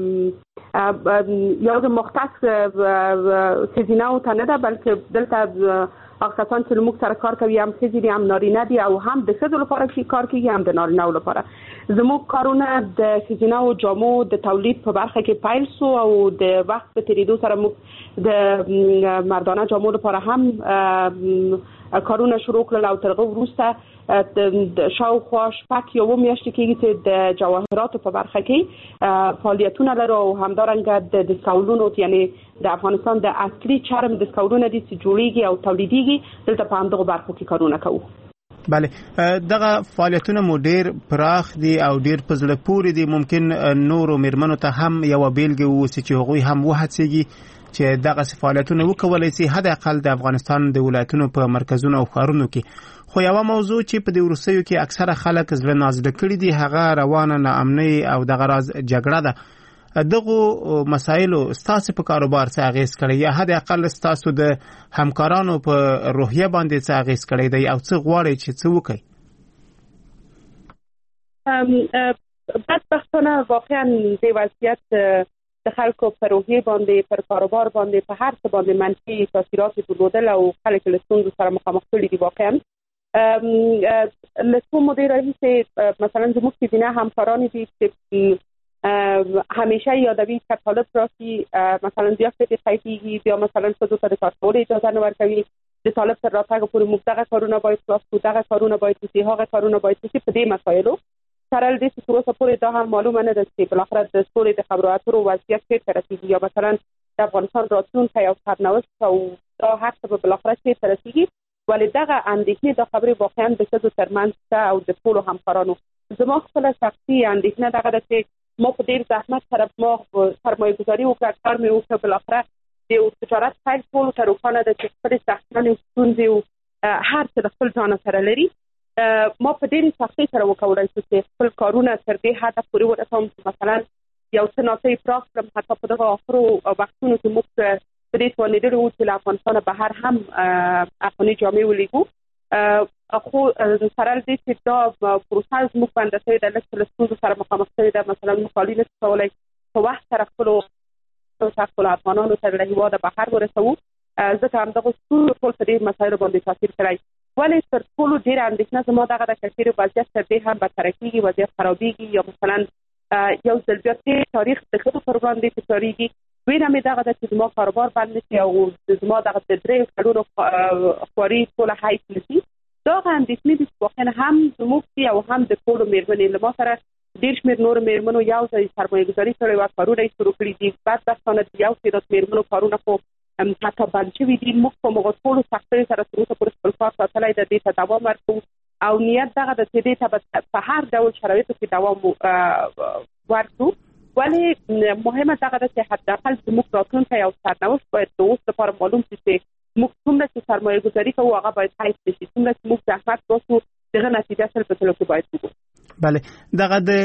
یو مختص ښځینهو ته نه ده بلکې دلته هغه کسان چې موږ سره کار کوي هم ښځې دي هم نارینه دي او هم د ښځو لپاره کار کوي هم د نارینهو لپاره. زموږ کارونه د ښځینه او جامو د تولید په برخه کې پیل سو او د وخت په تیریدو سره موږ د مردانه جامو لپاره هم کارونه شروع کړل او تر هغه وروسته شاوخوا شپږ یو میاشتې کېږي چې د جواهراتو په برخه کې فعالیتونه لرو او همدارنګه د دستکولونو یعنی د افغانستان د اصلي چرم دستکولونه دي چې جوړیږي او تولیدیږي دلته په همدغه برخو کې کارونه کوو. بله دغه فعالیتونه مو ډیر پراخ دي او ډیر په زړه پورې دي. ممکن نورو میرمنو ته هم یو بیلګه ووسی چې هغوی هم وهڅیږي چې دغه فعالیتونه وکولای شي حد اقل د افغانستان د ولایتونو په مرکزونو او ښارونو کې. خو یو موضوع چې په دې وروستیو کې اکثره خلک زړه نازړه کړي دي هغه روانه ناامنۍ او دغه راز جګړه ده. دغه مسایلو ستاسو په کاروبار څه اغیز کړی یا حد اقل ستاسو د همکارانو په روحیه باندې څه اغیز کړی دی او څه غواړي چې څه وکړي؟ بدبختانه واقعا د وضعیت د خلکو پر روحیه باندې پر کاروبار باندې په هر څه باندې منفي تاثیرات درلودل او خلک له ستونزو سره مخامخ کړي دي. واقعا له څو مودې راهیسې مثلا زموږ ښځینه همکاران دي چې همیشه یادوي که طالب راشي مثلا بیا فتې خیفیږي بیا مثلا ښځو ته د کار کولو اجازه نه ورکوي. د طالب تر راتګ پورې موږ دغه کارونه باید خلاص کړو دغه کارونه باید وشي هغه کارونه باید وشي. په دې مسایلو سره له دې چې تر اوسه پورې دا هم معلومه نه ده چې بالاخره د سولې د خبرو اترو وضعیت چېرته رسېږي یا مثلا د افغانستان راتلونکی او سرنوشت او دا هر څه به بالاخره چېرته رسېږي. ولې دغه اندېښنې دا خبرې واقعا د ښځو ترمنځ شته او د ټولو همکارانو. زما خپله شخصي اندېښنه دغه ده چې ما په ډېر زحمت سره ما سرمایه ګذاري وکړه کار مې وکړه بالاخره د تجارت پیل ټولو ته روښانه ده چې خپلې سختیانې ستونزې هر څه د خپل ځانه سره لري. ما په ډېرې سختۍ سره وکولای شو چې خپل کارونه تر دې حده پورې ورسوم چې مثلا یو څه ناڅه یې پراخ کړم حتی په دغه آخرو وختونو کې موږ په دې توانېدلي وو چې له افغانستانه بهر هم افغاني جامې ولیږو. خو سره له دې چې دا پروسه زموږ په اندازه د لږ له ستونزو سره مخامخ شوې ده. مثلا موږ کالي نشو کولی په وخت سره خپلو افغانانو ته له هېواده بهر ورسوو ځکه همدغه ستونزو ټول په دې مسایلو باندې تاثیر کړی. ولې تر ټولو ډېره اندېښنه زما دغه ده که چېرې وضعیت تر دې هم بدتره کېږي وضعیت خرابېږي یا مثلا یو ځل بیا تاریخ د ښځو پر وړاندې تکرارېږي ویره مې دغه ده چې زما کاروبار بند نه شي او زما دغه د 3 کلونو خواري ټوله حیث نه شي. دغه اندېښنې دي چې واقعا هم زموږ دي او هم د ټولو مېرمنې له ما سره ډېر شمېر نورو مېرمنو یو ځای سرمایه ګذاري کړې وه کارونه یې شروع کړي دي. بدبختانه د یو تعداد مېرمنو کارونه خو حتی بند شوي دي. موږ په مغو ټولو سختیو سره تر اوسه پورې خپل کار ساتلی ده دې ته دوام ورکوو او نیت دغه ده چې دې ته به په هر ډول شرایطو کې دوام ورکړو. ولې مهمه دغه ده چې حداقل زموږ راتلونکی او سرنوشت باید د اوس لپاره معلوم شي چې موږ څومره چې سرمایه ګذاري کوو هغه باید حیث نشي څومره چې موږ زحمت باسو دغه نتیجه سل په سلو کې باید وګورو. بله دغه د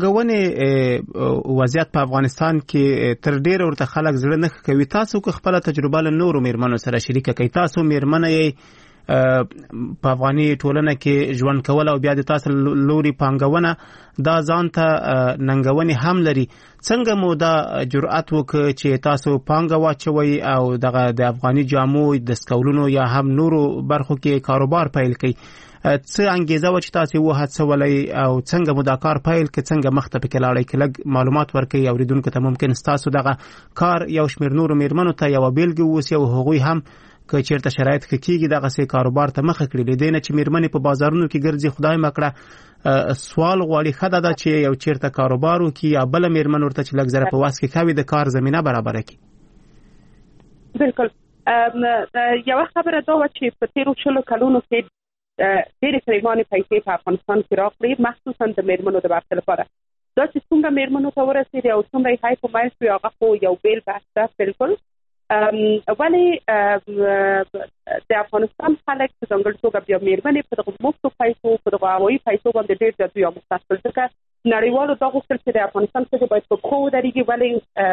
پانګونې وضعیت په افغانستان کې تر ډیره ورته خلک زړه نه کوي. تاسو که خپله تجربه له نورو میرمنو سره شریکه کوي تاسو میرمنه یې په افغاني ټولنه کې ژوند کول او بیا د تاسو لوري پانګونه دا ځان ته ننګونې هم لري. څنګه مو دا جرأت وکړ چې تاسو پانګه واچوئ او دغه د افغاني جامو دستکولونو یا هم نورو برخو کې کاروبار پیل کړئ؟ څه انګیزه و چې تاسو وهڅولئ او څنګه مو دا کار پیل کړ څنګه مخ ته پکې لاړئ که لږ معلومات ورکړئ اورېدونکو ته ممکن ستاسو دغه کار یو شمېر نورو میرمنو ته یوه بیلګې واوسي او هغوی هم که چېرته شرایط ښه کېږي دغسې کاروبار ته مخه کړي. له دې نه چې میرمنې په بازارونو کې ګرځي خدای مه کړه سوال غواړي ښه ده چې یو چېرته کاروبار وکړي یا بله میرمن ورته چې لږ زره په وس کې ښه وي د کار زمینه برابره کړي. بلکل یوه خبره دا وه چې په تېرو 40 کلونو کې ډېرې پرېمانې پیسې په افغانستان کې راغلې مخصوصا د میرمنو د برخې لپاره. دا چې څومره میرمنو ته ورسېدې او څومره یې حیف و میل شوې هغه خو یو بیل بحث ده. بلکل ولې د افغانستان خلک په ځانګړې توګه بیا میرمنې په دغه مفتو پیسو په دغه هوایي پیسو باندې ډېر جذب یا مختص کړل ځکه نړیوالو دا غوښتل چې د افغانستان ښځې باید په پښو ودرېږي. ولې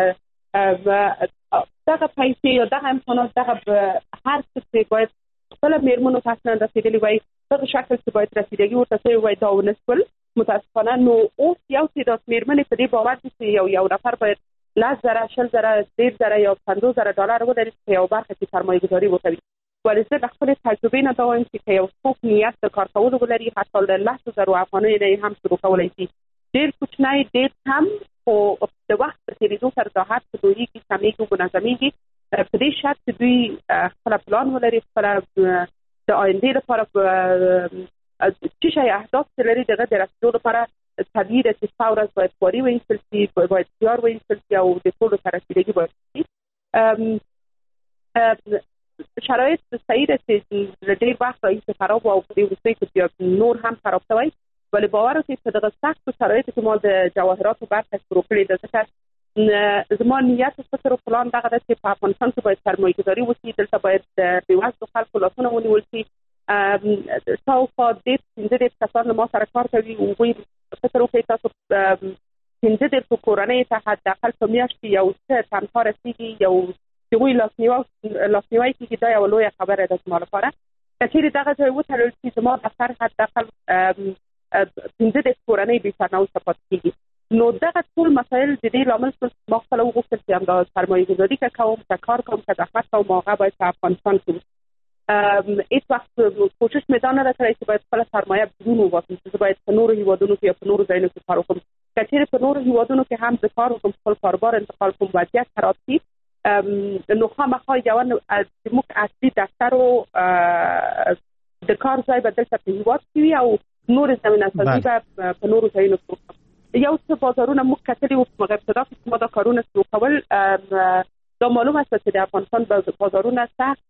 دغه پیسې یا دغه امکانات دغه هر څه چې باید خپله میرمنو ته اصلا رسېدلي وای دغه شکل چې باید رسیدګي ورته شوی وای دا ونه شول متاسفانه. نو اوس یو تعداد میرمنې په دې باور دي چې یو نفر باید 10,000 20,000 $10,000 یا $50,000 ولري چې یو برخه کې سرمایه ګذاري وکړي. ولې زه د خپلې تجربې نه دا وایم چې که یو څوک نیت د کار کولو ولري حتی له 10,000 افغانیو نه هم شروع کولی شي ډېر کوچنی ډېر کم خو د وخت په تېرېدو سره دا هر څه لویېږي سمېږي منظمېږي په دې شرط چې دوی خپله پلان ولري خپله د آیندې لپاره څه شی اهداف چې لري د هغه د رسېدو لپاره طبیعي ده چې څه ورځ باید خواري وایستل شي باید تیار وایستل شي او د ټولو ته رسېدګي باید شي شرایط صحیح ده چې ډېر وخت راهیسې خراب او په دې وروستیو کې بیا نور هم خراب شوی ولی باور وکړئ په دغه سختو شرایطو کې ما د جواهراتو برخه شروع کړې ده ځکه زما نیت او فکر او پلان دغه ده چې په افغانستان کې باید سرمایه‌ګذاري وشي دلته باید د بېوزلو خلکو لاسونه ونیول شي شاوخوا 15 کسان له ما سره کار کوي هغوی فکر وکړئ تاسو 15 کورنیو ته حداقل په میاشت کې یو څه تنخوا رسېږي یو هغوی لاسنیوی کېږي دا یوه لویه خبره ده زما لپاره که چېرې دغه ځای وتړل شي زما دفتر حداقل 15 کورنۍ بې سرنوشته پاتې کېږي نو دغه ټول مسایل د دې لامل شول چې ما خپله وغوښتل چې همدا سرمایه‌ګذاري که کوم که کار کوم که زحمت کوم هغه باید په افغانستان کې هېڅ وخت کوشش مې دا نه ده کړی چې باید خپله سرمایه بدون وباسم چې زه باید په نورو هېوادونو کې یا په نورو ځایونو کې کار وکړم که چېرې په نورو هېوادونو کې هم زه کار وکړم خپل کاروبار انتقال کوم وضعیت خراب شي نو خامخا یوه زموږ اصلي دفتر و د کار ځای به دلته په هېواد کې وي او نور زمینه سازي به په نورو ځایونو کې وکړم یو څه بازارونه موږ کتلي وو په ابتدا کې چې ما دا کارونه شروع کول دا معلومه شوه چې د افغانستان بازارونه سخت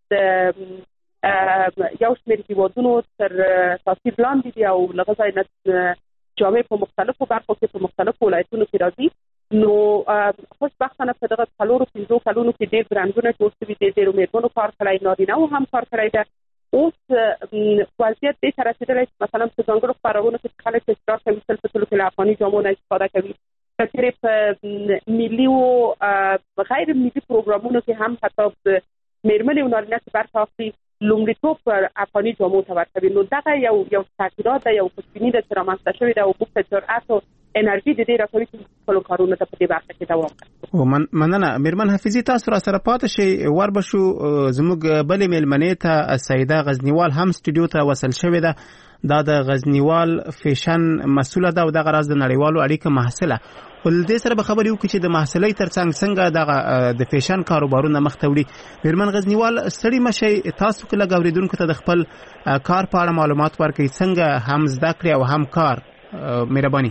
یو شمېر هېوادونو تر تاثیر لاندې دي او له هغه ځای نه جامې په مختلفو برخو کې په مختلفو ولایتونو کې راځي نو خوشبختانه په دغه 4-5 کلونو کې ډېر برانډونه جوړ شوي دي ډېرو مېرمنو کار کړی نارینه‌وو هم کار کړی ده اوس وضعیت دې ته رسېدلی چې مثلا په ځانګړو خپرونو کې خلک اصرار کوي تل په تلو کې له افغاني جامو نه استفاده کوي که چېرې په ملي او غیر ملي پروګرامونو کې هم حتی مېرمنې او نارینه چې برخه اخلي لومړیتوب پر افغاني جامو ته ورکوي نو دغه یو تغییرات ده یو خوشبیني ده چې رامنځته شوې ده او موږ ته جرأت او انرژي د دې راکوي چې خپلو کارونو ته په دې برخه کې دوام ورکړو مننه میرمن حفیظي تاسو را سره پاتې شئ وربشو زموږ بلې میلمنې ته سیده غزنیوال هم سټوډیو ته وصل شوې ده دا د غزنیوال فیشن مسوله ده او دغه راز د نړیوالو اړیکو محصله ول دې سره به خبرې وکړي چې د محصلۍ ترڅنګ څنګه دغه د فیشن کاروبارونه مخ ته وړي میرمن غزنیوال ستړي مشئ تاسو کله اوریدونکو ته د خپل کار په اړه معلومات ورکړئ څنګه هم زده کړې او هم کار مهرباني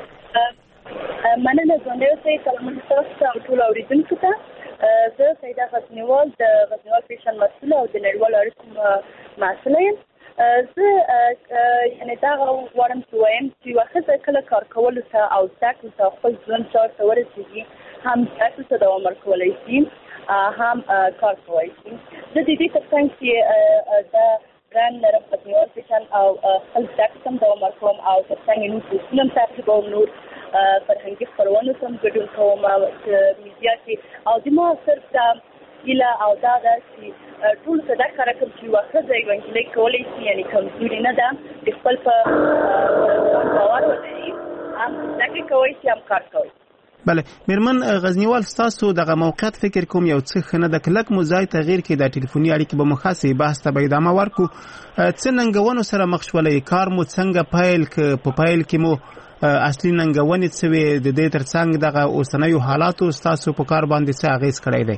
مننه ژوندی اوسئ سلامونه تاسو ته او ټولو اورېدونکو ته زه سیده غزنیوال د غزنیوال فیشن مسؤله او د نړیوالو اړیکو محصله یم زه یعنې دغه غواړم چې وایم چې یوه ښځه کله کار کولو ته او زده کړو ته خپل ژوند چار ته ورسېږي هم زده کړو ته دوام ورکولی شي هم کار کولی شي زه د دې ترڅنګ چې د برانډ لرم غزنیوال فیشن او خپل زده کړو ته هم دوام ورکوم او ترڅنګ یې نور کورسونه هم تعقیبوم نور فرهنګي خپرونو ته هم ګډون کوم میډیا کې او زما صرف دا هیله او دا ده چې ټولو ته دا ښکاره کړم چې یوه ښځه یوه نجلۍ کولی شي یعنې کمزوري نه ده د خپل په ځان باور ولري هم زده کړې کولی شي هم کار کولی بله میرمن غزنیوال ستاسو دغه موقعیت فکر کوم یو څه ښه نه ده کلک مو ځای تغییر کې د ټلیفوني اړیکې به مو خاصې بحث ته به ادامه ورکړو څه ننګونو سره مخ شولی کار مو څنګه پیل که په پیل کې مو اصلي ننګونې څه وې د دې ترڅنګ دغه اوسنیو حالاتو ستاسو په کار باندې څه اغېز کړی دی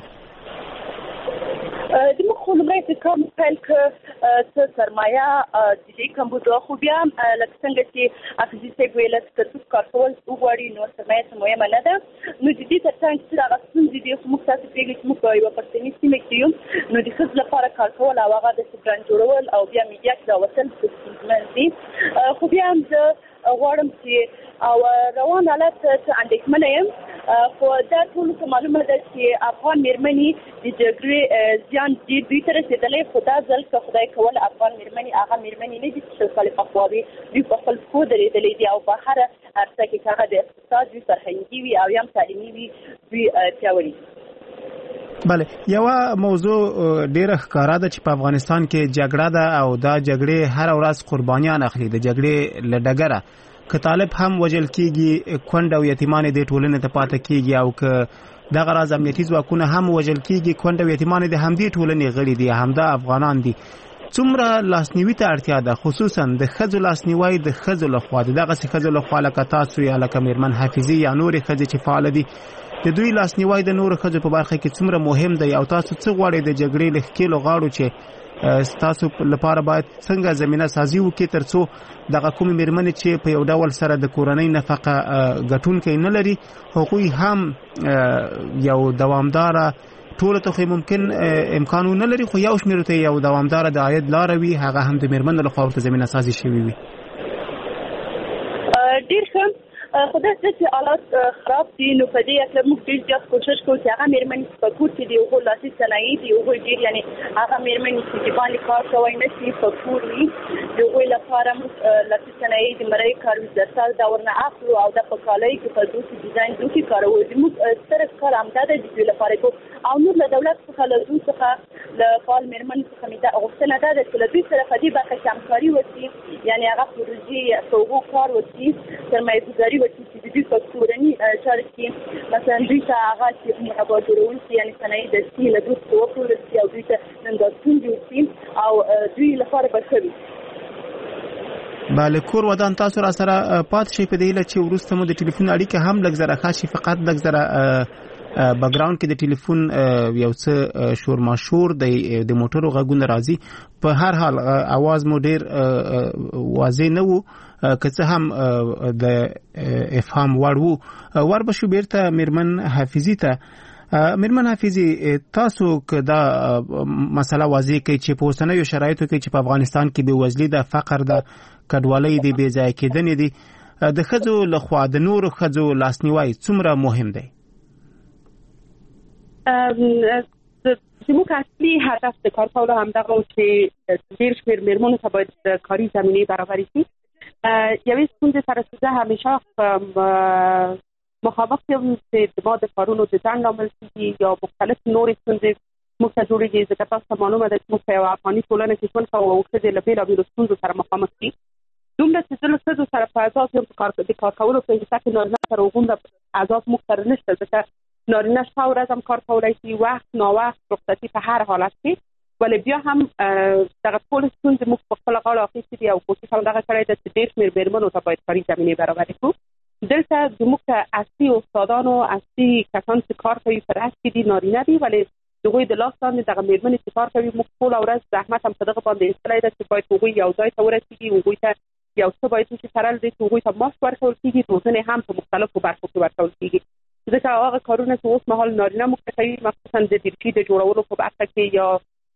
زموږ خو لومړی چې کار مو پیل کړه څه سرمایه د دې کمبود خو بیا لکه څنګه چې حافظي صاحب ویله چې که څوک کار کول وغواړي نو سرمایه څه مهمه نه ده نو د دې ترڅنګ چې دغه ستونزې دي خو موږ تاسو پرېږدي چې موږ په یوه پښتني سیمه کې یو نو د ښځو لپاره کار کول او هغه داسې برانډ جوړول او بیا میډیا کې راوتل ستونزمن دي خو بیا هم زه غواړم چې او روان حالت څه اندېښمنه یم خو دا ټولو ته معلومه ده چې افغان مېرمنې د جګړې زیان ډېر دوی ته رسېدلی خو دا ځل که خدای کول افغان مېرمنې هغه مېرمنې نه دي چې شل کالې پخوا وي دوی په خپل پښو درېدلې دي او په هره عرصه کې که هغه د اقتصاد وي فرهنګي وي او یا هم تعلیمي وي دوی پیاوړي دي بله یوه موضوع ډیره ښکاره ده چې په افغانستان کې جګړه ده او دا جګړې هر ورځ قربانیان اخلي د جګړې له ډګره که طالب هم وژل کېږي کونډ او یتیمان د ټولنې ته پاتې کېږي او که دغه راز امنیتي ځواکونه هم وژل کېږي کونډ او یتیمان د همدې ټولنې غړي دي همدا افغانان دي څومره لاسنیوي ته اړتیا ده، خصوصا د ښځو لاسنیوي د ښځو لخوا د دغسې ښځو لخوا لکه تاسو یا لکه میرمن حافظي یا نورې ښځې چې فعاله دي، د دوی لاسنیوي د نورو ښځو په برخه کې څومره مهم دی او تاسو څه غواړئ د جګړې له ښکېلو غاړو چې ستاسو لپاره باید څنګه زمینه سازي وکړي ترڅو دغه کومې میرمنې چې په یو ډول سره د کورنۍ نفقه ګټونکی نه لري هغوی هم یو دوامداره ټولو ته خو ممکن امکان نه لري خو یو شمېرو ته یو دوامداره د عاید لاره وي، هغه هم د میرمنو لخوا ورته زمینه سازي شوې وي. ډېر ښه. خو داسې چې حالات خراب دي نو په دې اصل موږ ډېر زیات کوشش کوو چې هغه میرمنې په کور کې دي هغوی لاسي صنایع دي هغوی ډېر یعنې هغه میرمنې چې د باندې کار کوی نه شي په کور وي د هغوی لپاره موږ لاسي صنایع د مرۍ کاروي درسال دا ورنه اخلو او دا په کالۍ کې په دوسي ډیزاین دوسي کاروو. زموږ ستره کار همدا دی چې دوی لپاره کوو او نور له دولت څخه له دوی څخه له فعال میرمنو څخه مې دا غوښتنه ده چې له دوی سره په دې برخه کې همکاري وکړي، یعنې هغه پروژې په هغو کار وکړي، سرمایه ګذاري وکړي چې د دوی په کورني چارو کې مثلا دوی ته هغه چې مربا جوړونکي یعنې صنایع دستي له دوی څخه وپلورل شي او دوی ته نندارتون جوړ شي او دوی لپاره به ښه وي. بله، کور ودان تاسو را سره پاتې شئ په دې هیله چې وروسته مو د ټلیفون اړیکه هم لږ زره ښه شي، فقط لږ زره بګراوند کې د ټلیفون یو څه شور ماشور د موټرو غږونه راځي. په هر حال اواز مو ډیر واضح نه وو، که څه هم د افهام وړ وو. ور به شو بیرته میرمن حافظي ته. میرمن حافظي، تاسو که دا مسله واضح کوي چې په اوسنیو شرایطو کې چې په افغانستان کې بېوزلي ده، فقر ده، کډوالۍ دي، بې ځایه کېدنې دي، د ښځو لخوا د نورو ښځو لاسنیوی څومره مهم دی؟ زموږ اصلي هدف د کار کولو همدغه و چې ډېر شمېر میرمنو ته باید کاري زمینې برابرې شي. یوې ستونزې سره چې زه همیشه مخامخ یم چې ما د کارونو د ځنډ لامل کېږي یا مختلف نورې ستونزې موږ ته جوړېږي، ځکه تاسو ته معلومه ده چې موږ په یوه افغاني ټولنه کې ژوند کوو او ښځې له بېلابېلو ستونزو سره مخامخ دي. دومره چې زه له ښځو سره په اساس یم د کار کولو په حصه کې نارینه سره هغومره اساس موږ سره نشته، ځکه نارینه شپه ورځ هم کار کولی شي، وخت ناوخت رخصتي په هر حالت کې، ولې بیا هم دغه ټولې ستونزې موږ په خپله غاړه اخیستې دي او کوشش همدغه کړی ده چې ډېر شمېر میرمنو ته باید کاري زمینې برابرې کړو. دلته زموږ اصلي استادانو اصلي کسان چې کار کوي په رس کې دي نارینه دي، ولې د هغوی د لاس لاندې دغه میرمنې چې کار کوي موږ ټوله ورځ زحمت هم په دغه باندې ایستلی ده چې باید هغوی یو ځای ته ورسېږي، هغوی ته یو څه باید وشي تړل دی چې هغوی ته معاش ورکول کېږي، روزنې هم په مختلفو برخو کې ورکول کېږي. ځکه هغه کارونه چې اوس مهال نارینه موږ ته کوي، مخصوصا د دیرچي د جوړولو په برخه کې یا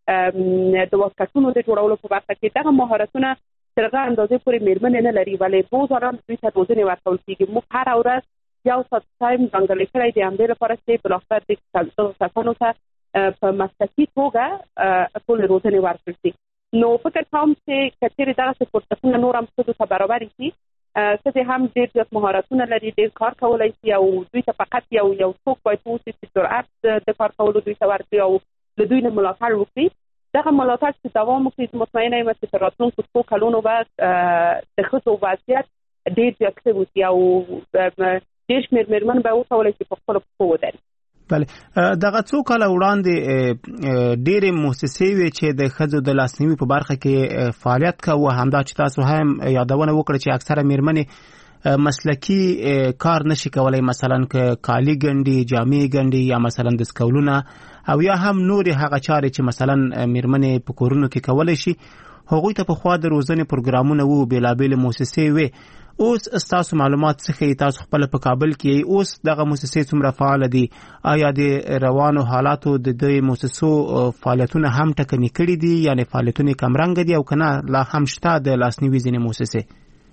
د واسکټونو د جوړولو په برخه کې، دغه مهارتونه تر هغه اندازې پورې میرمنې نه لري، ولې روزانه دوی ته روزنې ورکول کېږي. موږ هره ورځ یو ساعت ټایم ځانګړی کړی دی همدې لپاره چې بالاخره دغه کسانو ته په مسلکي توګه ټولې روزنې ورکړل شي. نو فکر کوم چې که چېرې دغسې فرصتونه نور هم ښځو ته برابرې شي، ښځې هم ډېر زیات مهارتونه لري، ډېر کار کولی شي او دوی ته فقط یو څوک باید واوسي چې جرأت د کار کولو دوی ته ورکړي او له دوی نه ملاتړ وکړي. دغه ملاتړ چې دوام وکړي، مطمئنه یم چې تر راتلونکو 2 کلونو به د ښځو وضعیت ډېر زیات ښه وشي او ډېر شمېر میرمن به وکولی شي په خپلو پښو ودرېږي. بله، دغه څو کاله وړاندې ډېرې مؤسسې وې چې د ښځو د لاسنیوي په برخه کې فعالیت کوه، همدا چې تاسو هم یادونه وکړه چې اکثره میرمنې مسلکی کار نشي کولای، مثلا که کالي ګنډي، جامې ګنډي یا مثلا دستکولونه او یا هم نورې هغه چارې چې مثلا میرمنې په کورونو کې کولی شي، هغوی ته پخوا د روزنې پروګرامونه وو، بېلابېلې مؤسسې وې. اوس ستاسو معلومات څه ښیي؟ تاسو خپله په کابل کې اوس دغه مؤسسې څومره فعاله دي؟ آیا د روانو حالاتو د دې مؤسسو فعالیتونه هم ټکني کړي دي، یعنې فعالیتونه کمرنګه دي او که نه لا هم شته د لاسنیوي ځینې مؤسسې؟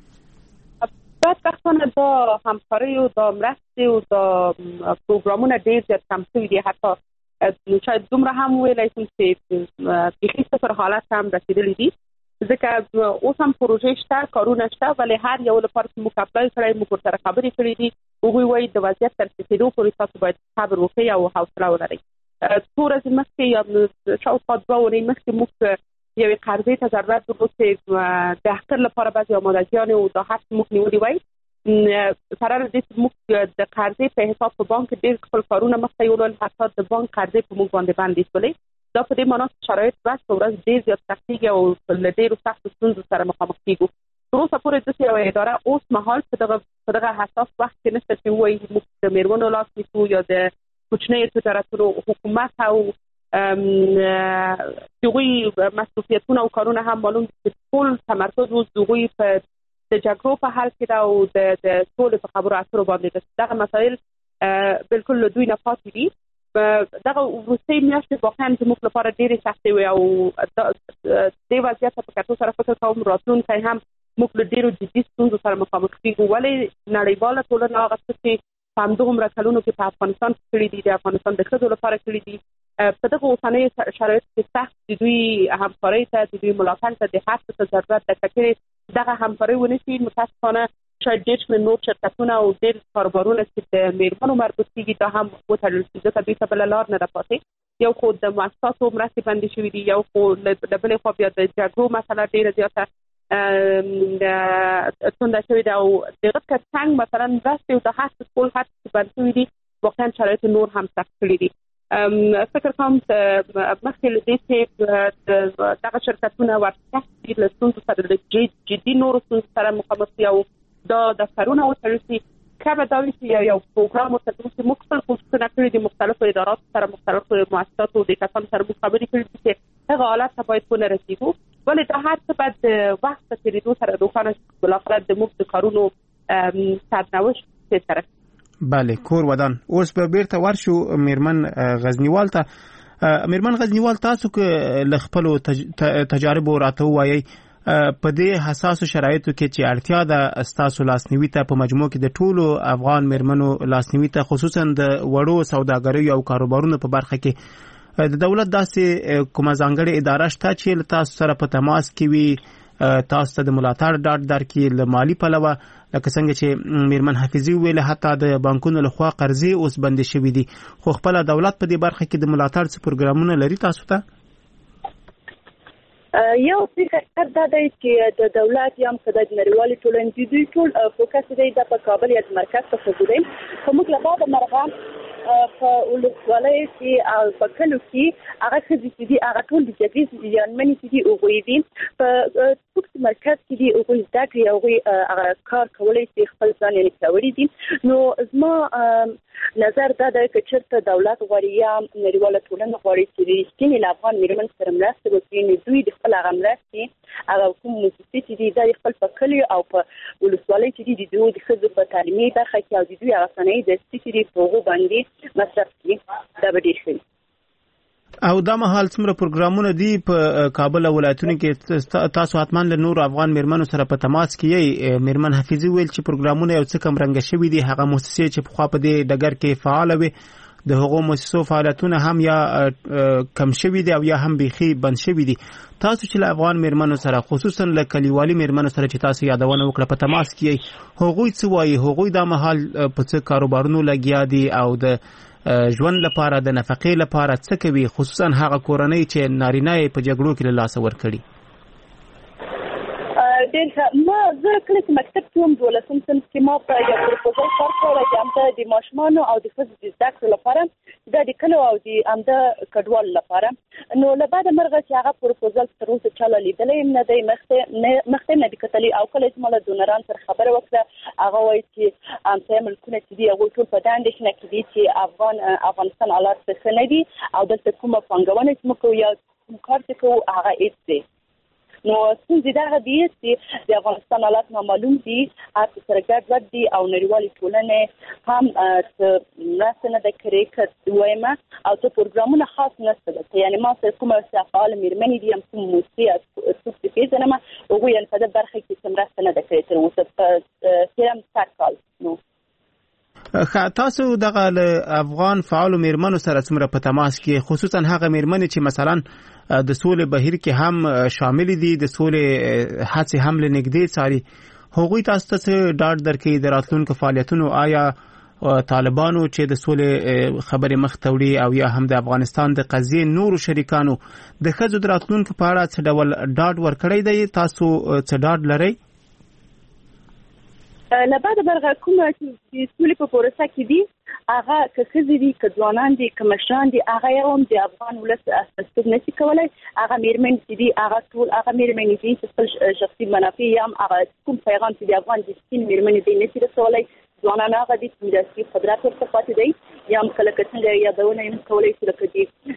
بدبختانه دا همکاریو، دا مرستې او دا پروګرامونه ډېر زیات کم شوي دي، حتی شاید دومره هم وویلی شم چې بیخي صفر حالت هم رسېدلي دي. ځکه اوس هم پروژې شته، کارونه شته، ولې هر یو لپاره چې موږ اپلای کړی، موږ ورسره خبرې کړې دي، هغوی وایي د وضعیت تر ښه کېدو پورې تاسو باید صبر وکړئ او حوصله ولرئ. څو ورځې مخکې یا شاوخوا 2 اونۍ مخکې موږ یوې قرضې ته ضرورت درلود چې د اختر لپاره بعضې امادګیانې او دا هر څه موږ نیولي وای. سره له دې چې موږ د قرضې په حساب په بانک ډېر خپل کارونه مخته یوړل، حتی د بانک قرضې په موږ باندې بندې شولې. دا په دې معنی شرایط ورځ په ورځ ډېر زیات سختېږي او له ډېرو سختو ستونزو سره مخامخ کېږو. تر اوسه پورې داسې یوه اداره اوس مهال په دغه حساس وخت کې نشته چې ووایي موږ د مېرمنو لاس نیسو یا د کوچنیو تجارتونو حکومت او دغوی مسؤلیتونه او کارونه هم معلوم دي چې ټول تمرکز اوس دغوی په د جګړو په حل کې ده او د سولې په خبرو اترو باندې ده. دغه مسایل بالکل له دوی نه پاتې دي. دغه وروستۍ میاشتې واقعا زموږ لپاره ډېرې سختې وې او دې وضعیت ته په کتو سره فکر کوم راتلونکی هم موږ له ډېرو جدي ستونزو سره مخامخ کېږو. ولې نړیواله ټولنه هغه څه چې په همدغومره کلونو کې په افغانستان کې کړي دي د افغانستان د ښځو لپاره کړي دي په دغه اوسنیو شرایطو کې سخت د دوی همکارۍ ته د دوی ملاتړ ته د هر څه ضرورت ده. که چېرې دغه همکارۍ ونه شي متاسفانه شاید ډېر شمېر نور شرکتونه او ډېر کاروبارونه چې د مېرمنو مربوط کېږي دا هم وتړل شي ځکه دوی ته بله لار نه ده پاتې. یو خو د مؤسساتو مرستې بندې شوي دي، یو خو له بلې خوا بیا د جګړو مسله ډېره زیاته تونده شوې ده او دغه تر څنګ مثلا مرستې او د هر څه ټول هر څه بند شوي دي واقعا شرایط نور هم سخت کړي دي. فکر کوم مخکې له دې چې دغه شرکتونه ورته له ستونزو سره جدي نورو ستونزو سره مخامخ دي او دا دفترونه وتړل شي. که به دا وي چې یو پروګرام ورته چې موږ خپل کوښښونه کړي دي مختلفو اداراتو سره مختلفو مؤسساتو د کسانو سره موږ خبرې کړي دي چې هغه حالت ته باید ونه رسېږو. ولې دا هر څه باید د وخت په تېرېدو سره روښانه شي بالاخره د موږ د کارونو سرنوشت څه سره. بله کور ودان. اوس به بیرته ورشو میرمن غزنیوال ته. میرمن غزنیوال تاسو که له خپلو تجاربو راته ووایئ په دې حساسو شرایطو کې چې اړتیا ده ستاسو لاسنیوي ته په مجموع کې د ټولو افغان میرمنو لاسنیوي ته خصوصا د وړو سوداګریو او کاروبارونو په برخه کې د دولت داسې کومه ځانګړې اداره شته چې له تاسو سره په تماس کې وي تاسو ته د ملاتړ ډاډ درکړي له مالي پلوه لکه څنګه چې میرمن حفیظي ویل حتی د بانکونو لخوا قرضې اوس بندې شوي دي خو خپل دولت په دې برخه کې د ملاتړ څه پروګرامونه لري تاسو ته؟ یو فکر دا دی چې د دولت یا هم که د نړیوالې ټولنې دوی ټول فوکس دی د په کابل یا د مرکز په خبرو دی خو موږ له بعده مرغه په ولسوالۍ کې او په کلو کې هغه ښځې چې دي هغه ټول د جګړې زیانمنې چې دي هغوی دي په مرکز کې دي هغوی زده کړې هغوی هغه کار کولی شي خپل ځان یې پیاوړي دي. نو زما نظر دا دی که چېرته دولت غواړي یا نړیواله ټولنه غواړي چې رښتینې له افغان میرمنو سره مرسته وکړي نو دوی د خپل هغه مرستې هغه کوم موسسې چې دي دا د خپل په کلیو او په ولسوالۍ چې دي د دوی د ښځو په تعلیمي برخه کې او د دوی هغه صنایع دستي چې دي په هغو باندې مصرف کړي دا به ډېر ښه وي. او دا مهال څومره پروګرامونه دي په کابل او ولایتونو کې تاسو حتما له نورو افغان میرمنو سره په تماس کې یې؟ میرمن حفیظي ویل چې پروګرامونه یو څه کم رنګه شوي دي هغه موسسې چې پخوا په دې ډګر کې فعاله وي د هغو موسسو فعالیتونه هم یا کم شوي دي او یا هم بیخي بند شوي دي. تاسو چې له افغان میرمنو سره خصوصا له کلیوالي میرمنو سره چې تاسو یادونه وکړه په تماس کې یې هغوی څه وایي؟ هغوی دا مهال په څه کاروبارونو لګیا دي او د ژوند لپاره د نفقې لپاره څه کوي خصوصا هغه کورنۍ چې نارینه یې په جګړو کې له لاسه ورکړي؟ ما زه کله چې مکتب کې وم 12 صنف کې ما په یو پروپوزل کار کړی چې همدا د ماشومانو او د ښځو د زده کړې لپاره دا د کلو او د همدا کډوالو لپاره نو له بعده مرغه چې هغه پروپوزل تر اوسه چا لیدلی نه دی مخکې نه دی کتلی او کله چې ما له ډونرانو سره خبره وکړه هغه وایي چې همسایه ملکونه چې دي هغوی ټول په دا اندېښنه کې دي چې افغانستان حالات ښه نه دي او دلته کومه پانګونه چې موږ کوو یا کوم کار چې کوو هغه هېڅ دی. نو ستونزې دغه دي چې د افغانستان حالات نامعلوم دي هر څه سره ګډوډ دي او نړیوالې ټولنې هم مرسته نه ده کړې که ووایم او څه پروګرامونه خاص نشته ده یعنې ما سره کومه فعاله مېرمنې دي هم کوم موسسې څوک چې پېژنم هغوی یعنې په دې برخه کې څه مرسته نه ده کړې تر اوسه په تېره سږ کال. تاسو دغه له افغان فعالو میرمنو سره څومره په تماس کې خصوصا هغه میرمنې چې مثلا د سولې بهیر کې هم شامل دي د سولې هڅې هم له نږدې څاري هغوی تاسو ته ډاډ درکوي د راتلونکو فعالیتونو آیا طالبانو چې د سولې خبرې مخ ته وړي او یا هم د افغانستان د قضیې نورو شریکانو د ښځو د راتلونکو په اړه څه ډول ډاډ ورکړی دی؟ تاسو څه ډاډ لرئ؟ له بعده برغه کومه چې سولې په پروسه کې دي هغه که ښځې دي که ځوانان دي که مشران دي هغه یو هم د افغان ولس استازیتوب نشي کولی. هغه میرمنې چې دي هغه ټول هغه میرمنې دي چې خپل شخصي منافع یا هم هغه کوم پیغام چې د افغان د سپین میرمنې دي نشي رسولی. ځوانان هغه دي چې سیاسي قدرت ورته پاتې دی یا هم کله که څنګه یادونه یې کولی شي لکه د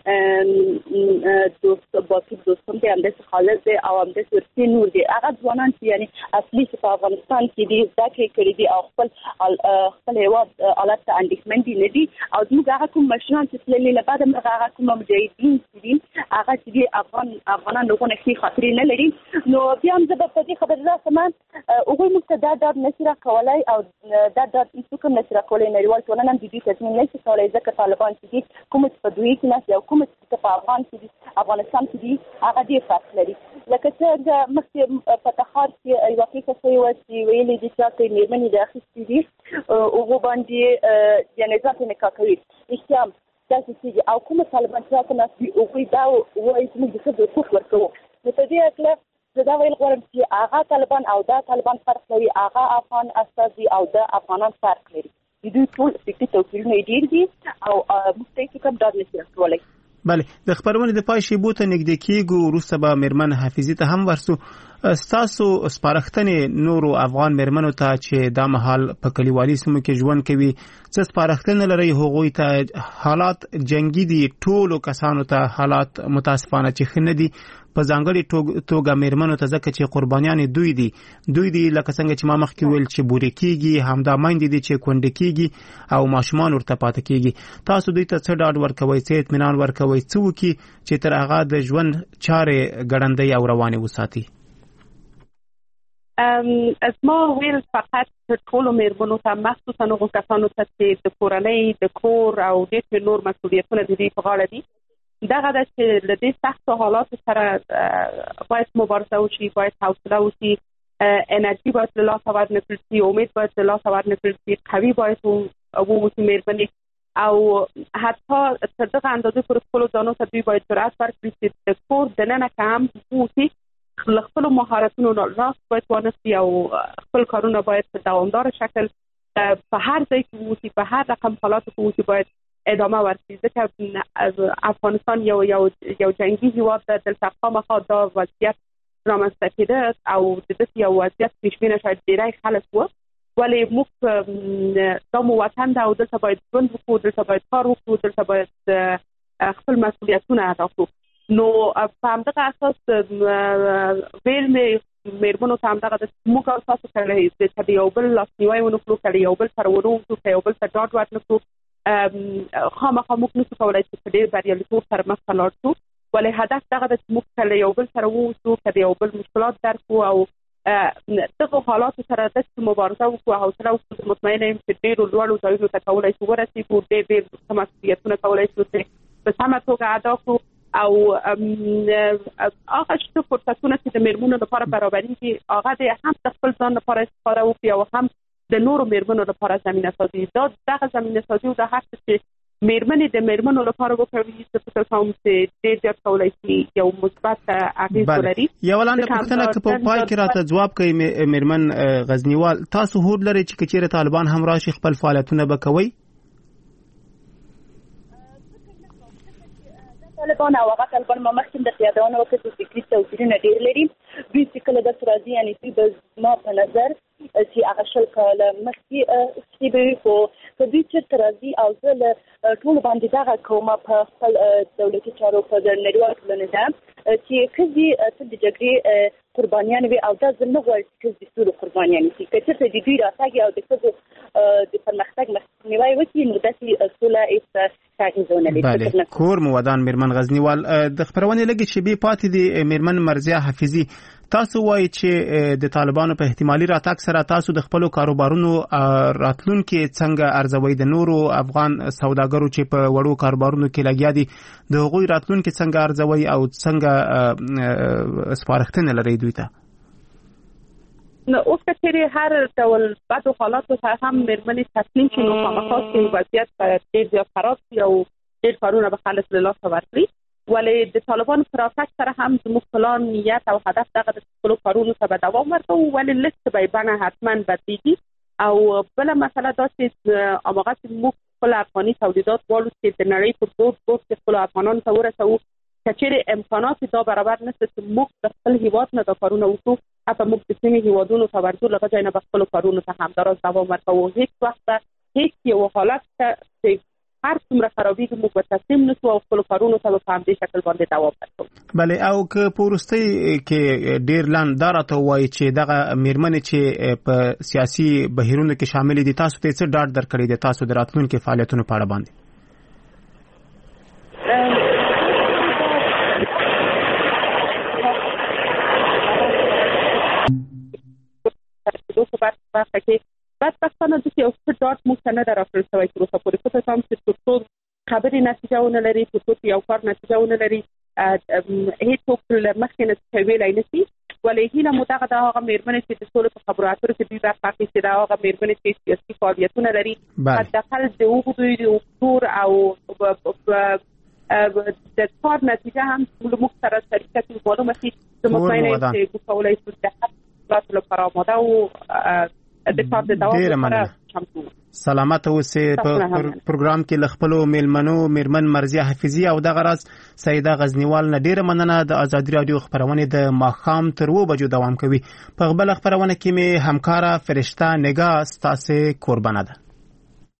باطل دوستم دی همداسې خالد دی او همداسې ورسې نور دي. هغه ځوانان چې یعنې اصلي چې په افغانستان کې دي زده کړې کړي دي او خپل هېواد حالت ته اندېښمن دي نه دي او زموږ هغه کوم مشران چې تللي له بعده مرغه هغه کوم مجاهدین چې دي هغه چې دي افغانان دغونه ښې خاطرې نه لري. نو بیا هم زه به په دې خبره راسم هغوی موږ ته دا ډاډ نشي راکولی او دا ډاډ هېڅوک هم نشي راکولی. نړیوال ټولنه هم د دوی تضمین نشي کولی ځکه طالبان چې دي کومه چې په دوی کې ناست دي او کومه چې په افغانستان کې دي هغه ډېر فرق لري. لکه څنګه مخکې په تخار کې یوه پېښه شوې وه چې ویلي دي چې هلته مېرمنې د اخیستې دي هغو باندې یعنې ځان ته نکاح کوي. رښتیا هم داسې کېږي او کومه طالبان چې هلته ناست دي هغوی دا وایي چې موږ د ښځو حقوق ورکوو. نو په دې هکله زه دا ویل غواړم چې هغه طالبان او دا طالبان فرق لري، هغه افغان استازي او د افغانان فرق لري. د دوی ټول فکري توپیرونه ډېر دي او موږ ته هېڅ کوم ډاډ نشي راکولی. بله د خبرونې د پای شیبو ته نږدې کېږو. وروسته به مېرمن حافظي ته هم ورسو. ستاسو سپارښتنې نورو افغان مېرمنو ته چې دا مهال په کلیوالي سیمو کې ژوند کوي څه سپارښتنې لرئ هغوی ته؟ حالات جنګي دي، ټولو کسانو ته حالات متاسفانه چې ښه نه دي، په ځانګړې توګه مېرمنو ته ځکه چې قربانیانې دوی دي لکه څنګه چې ما مخکې ویل چې بورې کېږي، همدا میندې دي چې کونډې کېږي او ماشومان ورته پاتې کېږي. تاسو دوی ته څه ډاډ ورکوئ، څه اطمینان ورکوئ، څه وکړي چې تر هغه د ژوند چارې ګړندۍ او روانې وساتي؟ ما ویل فقط ټولو مېرمنو ته مخصوصا هغو کسانو ته چې د کورنۍ د کور او ډېر نور مسؤلیتونه د دوی په غاړه دي دغه ده چې له دې سختو حالاتو سره باید مبارزه وشي، باید حوصله وشي، انرژي باید له لاسه ورنکړل شي، امید باید له لاسه ورنکړل شي، قوي باید ووسي مېرمنې او حتی تر دغه اندازې پورې خپلو ځانو ته دوی باید جرأت ورکړي چې د کور دننه که هم ووسي له خپلو مهارتونو لاس باید وانخلي او خپل کارونه باید په دوامداره شکل په هر ځای کې ووسي، په هر رقم حالاتو کې ووسي باید ادامه ورکړي. ځکه افغانستان یو جنګي هېواد ده، دلته خامخا دا وضعیت رامنځته کېده او د داسې یو وضعیت پیش بینه شاید ډېری خلک وه، ولې موږ دا مو وطن ده او دلته باید ژوند وکړو، دلته باید کار وکړو، دلته باید خپل مسؤلیتونه ادا کړو. نو په همدغه اساس ویل مې مېرمنو ته همدغه ده موږ او تاسو که د یو بل لاسنیوی ونه کړو، که د یو بل سره ونه وکړو، که یو بل ته ډاډ ورنه کړو، خامخا موږ نشو کولی چې په ډېر بریالیتوب سره مخته لاړ شو. ولې هدف دغه ده چې موږ که له یو بل سره ووسو، که د یو بل مشکلات درک کړو او دغو حالاتو سره داسې مبارزه وکړو، حوصله وکړو. زه مطمئنه یم چې ډېرو لوړو ځایونو ته کولی شو ورسېږو، ډېر ښه مسؤلیتونه کولی شو چې په سمه توګه ادا کړو او هغه څه فرصتونه چې د مېرمنو لپاره برابرېږي هغه د هم د خپل ځان لپاره استفاده وکړي او هم د نورو مېرمنو لپاره زمینه سازي. دغه زمینه سازي او د هر څه چې مېرمنې د مېرمنو لپاره وکړي زه فکر کوم چې ډېر زیات کولی شي یو مثبت اغېز ولري. یوه لنډه پوښتنه که په پای کې راته ځواب کوي مېرمن غزنیوال، تاسو هوډ لرئ چې که چېرې طالبان هم راشي خپل فعالیتونه به کوئ؟ طالبان او هغه طالبان ما مخکې د یادونه وکړه چې فکري توپیرونه ډېر لري. دوی چې کله داسې راځي یعنې دوی به زما په نظر چې هغه 20 کاله مخکې به وي، خو که دوی چېرته راځي او زه له ټولو باندې دغه کوم په خپل دولتي چارو په نړیوال ټولنه ده چې ښځې تل د جګړې قربانیان وي او دا زه نه غواړم چې ښځې د ټولو قربانیان شي. که چېرته د دوی راتګ او د ښځو د پرمختګ مخنیوی وکړي نو داسې سوله هېڅ اغېزه ونه لري. بله، کور مو ودان مېرمن غزنیوال. د خپرونې لږې شېبې پاتې دي. مېرمن مرضیه حفیظي، تاسو وایي چې د طالبانو په احتمالي راتګ سره تاسو د خپلو کاروبارونو راتلونکي څنګه ارزوئ؟ د نورو افغان سوداګرو چې په وړو کاروبارونو کې لګیا دي د هغوی راتلونکي څنګه ارزوئ او څنګه سپارښتنې لرئ دوی ته؟ نو اوس که چېرې هر ډول بدو حالاتو ته هم مېرمنې تسلیم شي نو خامخا وضعیت به ډېر زیات خراب شي او ډېر کارونه به خلک له لاسه ورکړي. ولې د طالبانو په راتګ سره هم زموږ پلان، نیت او هدف دغه د خپلو کارونو ته به دوام ورکوو، ولې لږ څه به یې بڼه حتما بدلېږي. او بله مسله دا چې هماغه چې موږ خپل افغاني تولیدات والو چې د نړۍ په بورډ کې خپل افغانانو ته ورسوو. کچېرې امکانات دا برابر نشته چې موږ د خپل هیواد نه دا کارونه وکړو، حتی موږ د سیمې هیوادونو ته ورځو، لکه ځای نه به خپلو کارونو ته همداراز دوام ورکوو. هیڅ وخت هیڅ یو حالت ته چې هر څومره خرابېږي موږ به تسلیم نشو او خپلو کارونو ته به په همدې شکل باندې دوام ورکوو. بلې او که په وروستۍ کې ډېر لاند دا راته ووایي چې دغه مېرمنې چې په سیاسي بهیرونو کې شاملې دي، تاسو ته یې څه ډاډ درکړی دی تاسو د راتلونکي فعالیتونو په اړه باندې؟ برخه کې بدبختانه داسې یو څه ډاډ موږ ته نه ده راکړل شوی تر اوسه پورې. فکر کوم چې تر څو خبرې نتیجه ونه لري، تر څو یو کار نتیجه ونه لري، هېڅوک له مخکې نتیجه ویلی نه شي. ولې هیله مو دغه د هغه مېرمنې چې د سولې په خبرو اترو کې دوی برخه اخلي، چې د هغه مېرمنې چې سیاسي فعالیتونه لري، حداقل د هغو دوی د اکتور او د کار نتیجه هم موږ سره شریکه کړي، معلومه شي چې مطمئنه یم چې موږ کولی شو د خپلو لپاره آماده او د کار د دوام لپاره چمتو. سلامت اوسې. په پروګرام کې له خپلو مېرمن مرضیه حفیظي او دغه راز سیده غزنیوال نه ډېره مننه. د ازادي راډیو خپرونې د ماښام تر 2 بجو دوام کوي. په بله خپرونه کې مې همکاره فرشته نگاه ستاسې قربانه ده.